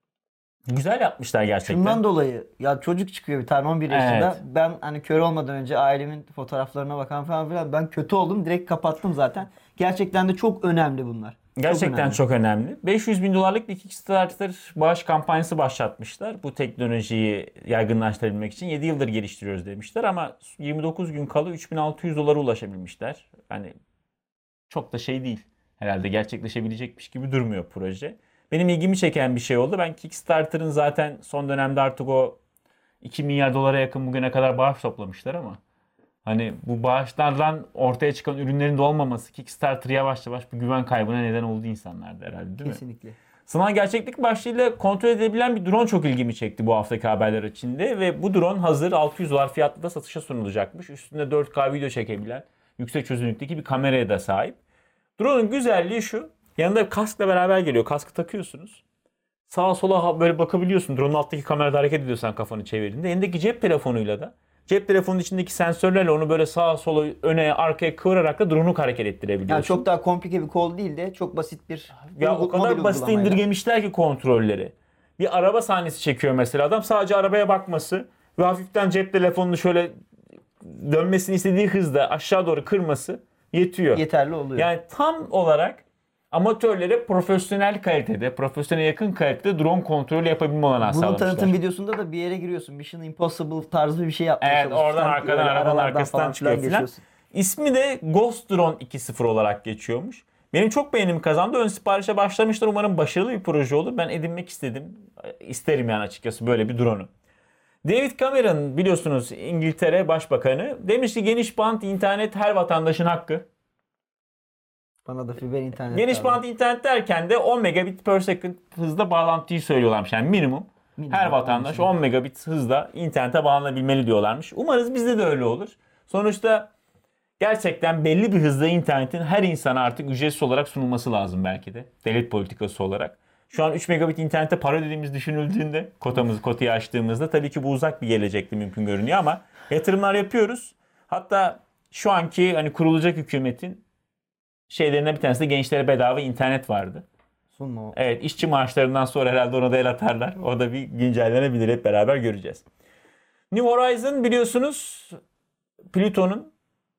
Güzel yapmışlar gerçekten. Şundan dolayı ya çocuk çıkıyor bir tane 11 yaşında. Evet. Ben hani kör olmadan önce ailemin fotoğraflarına bakan falan filan ben kötü oldum. Direkt kapattım zaten. Gerçekten de çok önemli bunlar. Gerçekten çok önemli. 500 bin dolarlık bir Kickstarter bağış kampanyası başlatmışlar. Bu teknolojiyi yaygınlaştırabilmek için 7 yıldır geliştiriyoruz demişler ama 29 gün kala 3600 dolara ulaşabilmişler. Hani çok da şey değil. Herhalde gerçekleşebilecekmiş gibi durmuyor proje. Benim ilgimi çeken bir şey oldu. Ben Kickstarter'ın zaten son dönemde artık o 2 milyar dolara yakın bugüne kadar bağış toplamışlar ama hani bu bağışlardan ortaya çıkan ürünlerin de olmaması Kickstarter yavaş yavaş bir güven kaybına neden oldu insanlarda herhalde, değil mi? Kesinlikle. Sanal gerçeklik başlığıyla kontrol edilebilen bir drone çok ilgimi çekti bu haftaki haberler içinde ve bu drone hazır 600 dolar fiyatlı da satışa sunulacakmış. Üstünde 4K video çekebilen yüksek çözünürlükteki bir kameraya da sahip. Drone'un güzelliği şu. Yanında kaskla beraber geliyor. Kaskı takıyorsunuz. Sağa sola böyle bakabiliyorsun. Drone'un alttaki kamerada hareket ediyorsan kafanı çevirdiğinde. Elindeki cep telefonuyla da cep telefonunun içindeki sensörlerle onu böyle sağa sola öne arkaya kıvırarak da drone'u hareket ettirebiliyorsun. Yani çok daha komplike bir kol değil de çok basit bir Ya o kadar mobil basit uygulamayla. indirgemişler ki kontrolleri. Bir araba sahnesi çekiyor mesela adam. Sadece arabaya bakması ve hafiften cep telefonunu şöyle dönmesini istediği hızda aşağı doğru kırması yetiyor. Yeterli oluyor. Yani tam olarak amatörlere profesyonel kalitede, profesyonel yakın kalitede drone kontrolü yapabilme olanağı Bunun sağlamışlar. tanıtım videosunda da bir yere giriyorsun. Mission Impossible tarzı bir şey yapmaya Evet, çalışıyorsun. oradan Sanki arkadan öyle arabanın aralardan arkasından çıkıyor filan. geçiyorsun. İsmi de Ghost Drone 2.0 olarak geçiyormuş. Benim çok beğenim kazandı. Ön siparişe başlamışlar. Umarım başarılı bir proje olur. Ben edinmek istedim. İsterim yani açıkçası böyle bir drone'u. David Cameron biliyorsunuz İngiltere Başbakanı demiş ki geniş bant internet her vatandaşın hakkı. Bana da fiber internet Geniş lazım. bant internet derken de 10 megabit per second hızda bağlantıyı söylüyorlarmış. Yani minimum. Her vatandaş 10 megabit hızda internete bağlanabilmeli diyorlarmış. Umarız bizde de öyle olur. Sonuçta gerçekten belli bir hızda internetin her insana artık ücretsiz olarak sunulması lazım belki de. Devlet politikası olarak. Şu an 3 megabit internete para ödediğimiz düşünüldüğünde kotayı açtığımızda tabii ki bu uzak bir gelecekte mümkün görünüyor ama yatırımlar yapıyoruz. Hatta şu anki hani kurulacak hükümetin şeylerinden bir tanesi de gençlere bedava internet vardı. Sunma o. Evet, işçi maaşlarından sonra herhalde ona da el atarlar. O da bir güncellenebilir, hep beraber göreceğiz. New Horizon biliyorsunuz Plüton'un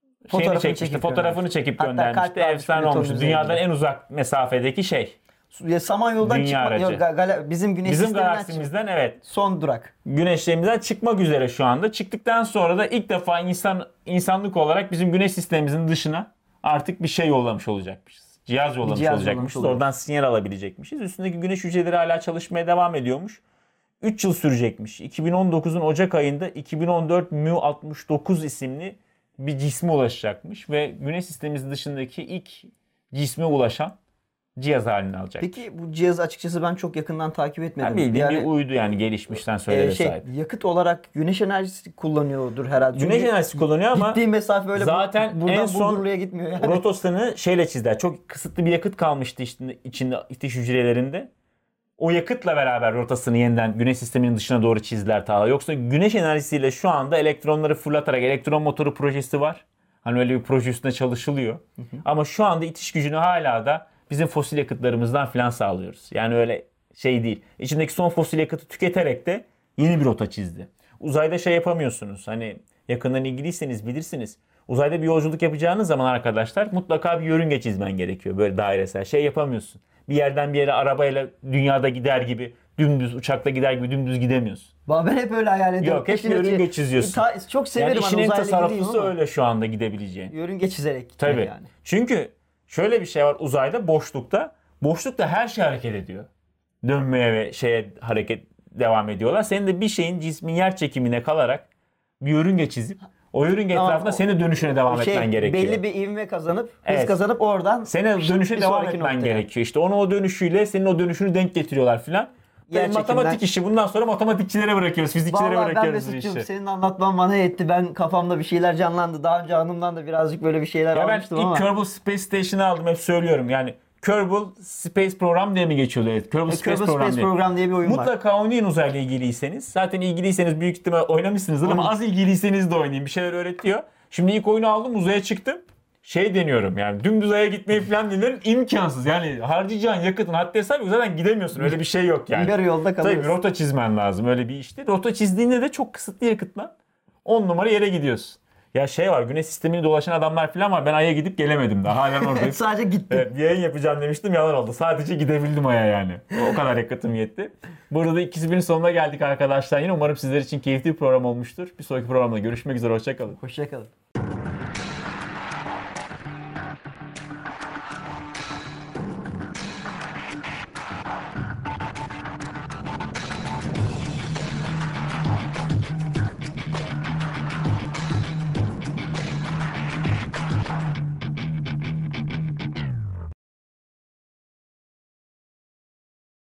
fotoğrafını çekip Hatta göndermişti. kalp Efsane Plüton'un olmuş. üzerinde. Dünyadan en uzak mesafedeki şey. Ya Samanyolu'dan Dünya çıkma. aracı. Yok, bizim güneş Bizim sisteminden galaksimizden evet. son durak. Güneşlerimizden çıkmak üzere şu anda. Çıktıktan sonra da ilk defa insanlık olarak bizim güneş sistemimizin dışına artık bir şey yollamış olacakmışız. Cihaz yollamış olacakmışız. Oradan sinyal alabilecekmişiz. Üstündeki güneş hücreleri hala çalışmaya devam ediyormuş. 3 yıl sürecekmiş. 2019'un Ocak ayında 2014 Mu-69 isimli bir cisme ulaşacakmış. Ve güneş sistemimizin dışındaki ilk cisme ulaşan cihaz haline alacak. Peki bu cihazı açıkçası ben çok yakından takip etmedim. Yani bildiğin bir uydu yani gelişmiş sensörlere sahip. Yakıt olarak güneş enerjisi kullanıyordur herhalde. Güneş Çünkü enerjisi kullanıyor ama gittiği mesafe öyle zaten buradan en son Burdurlu'ya gitmiyor yani. rotasını şeyle çizdiler. Çok kısıtlı bir yakıt kalmıştı içinde itiş hücrelerinde. O yakıtla beraber rotasını yeniden güneş sisteminin dışına doğru çizdiler ta. Yoksa güneş enerjisiyle şu anda elektronları fırlatarak elektron motoru projesi var. Hani öyle bir proje üstünde çalışılıyor. Ama şu anda itiş gücünü hala da bizim fosil yakıtlarımızdan filan sağlıyoruz. Yani öyle şey değil. İçindeki son fosil yakıtı tüketerek de yeni bir rota çizdi. Uzayda şey yapamıyorsunuz. Hani yakından ilgiliyseniz bilirsiniz. Uzayda bir yolculuk yapacağınız zaman arkadaşlar mutlaka bir yörünge çizmen gerekiyor. Böyle dairesel şey yapamıyorsun. Bir yerden bir yere arabayla dünyada gider gibi dümdüz uçakla gider gibi dümdüz gidemiyorsun. Ben hep öyle hayal ediyorum. Yok, hep yörünge çiziyorsun. Çok severim Yani işin en uzayla tasarruflusu ilgiliyim ama öyle şu anda gidebileceğin. yörünge çizerek gitmek Tabii. yani. Çünkü şöyle bir şey var uzayda boşlukta. Boşlukta her şey hareket ediyor. Dönmeye ve şeye hareket devam ediyorlar. Senin de bir şeyin cismin yer çekimine kalarak bir yörünge çizip o yörünge etrafında senin dönüşüne devam etmen gerekiyor. Belli bir ivme kazanıp, hız Evet. kazanıp oradan Senin dönüşe bir devam sonraki etmen noktaya. gerekiyor. İşte onu o dönüşüyle senin o dönüşünü denk getiriyorlar filan. Yer Yani matematik çekimden- işi. Bundan sonra matematikçilere bırakıyoruz, fizikçilere Vallahi ben bırakıyoruz bu Mesut'cum işi. senin anlatman bana yetti. Ben kafamda bir şeyler canlandı. Daha önce hanımdan da birazcık böyle bir şeyler Ya ben almıştım ilk ama. Kerbal Space Station'ı aldım, hep söylüyorum. Yani Kerbal Space Program diye mi geçiyordu? Evet. Kerbal Space Kerbal Program Space diye. Program diye bir oyun var. Mutlaka oynayın uzayla ilgiliyseniz. Zaten ilgiliyseniz büyük ihtimal oynamışsınızdır ama az ilgiliyseniz de oynayın. Bir şeyler öğretiyor. Şimdi ilk oyunu aldım, uzaya çıktım. şey deniyorum yani dümdüz aya gitmeyi falan deniyorum, imkansız. Yani harcayacağın yakıtın haddi hesabı yok. Zaten gidemiyorsun. Öyle bir şey yok yani. Yarı yolda Tabii kalıyorsun. rota çizmen lazım öyle bir işte. Rota çizdiğinde de çok kısıtlı yakıtla 10 numara yere gidiyorsun. Ya şey var, güneş sistemini dolaşan adamlar falan var. Ben Ay'a gidip gelemedim daha. Halen oradayım. Sadece gittim. Evet, bir yayın yapacağım demiştim, yalan oldu. Sadece gidebildim Ay'a yani. O kadar yakıtım yetti. Burada da 2000'in sonuna geldik arkadaşlar. Yine umarım sizler için keyifli bir program olmuştur. Bir sonraki programda görüşmek üzere. Hoşça kalın. Hoşça kalın.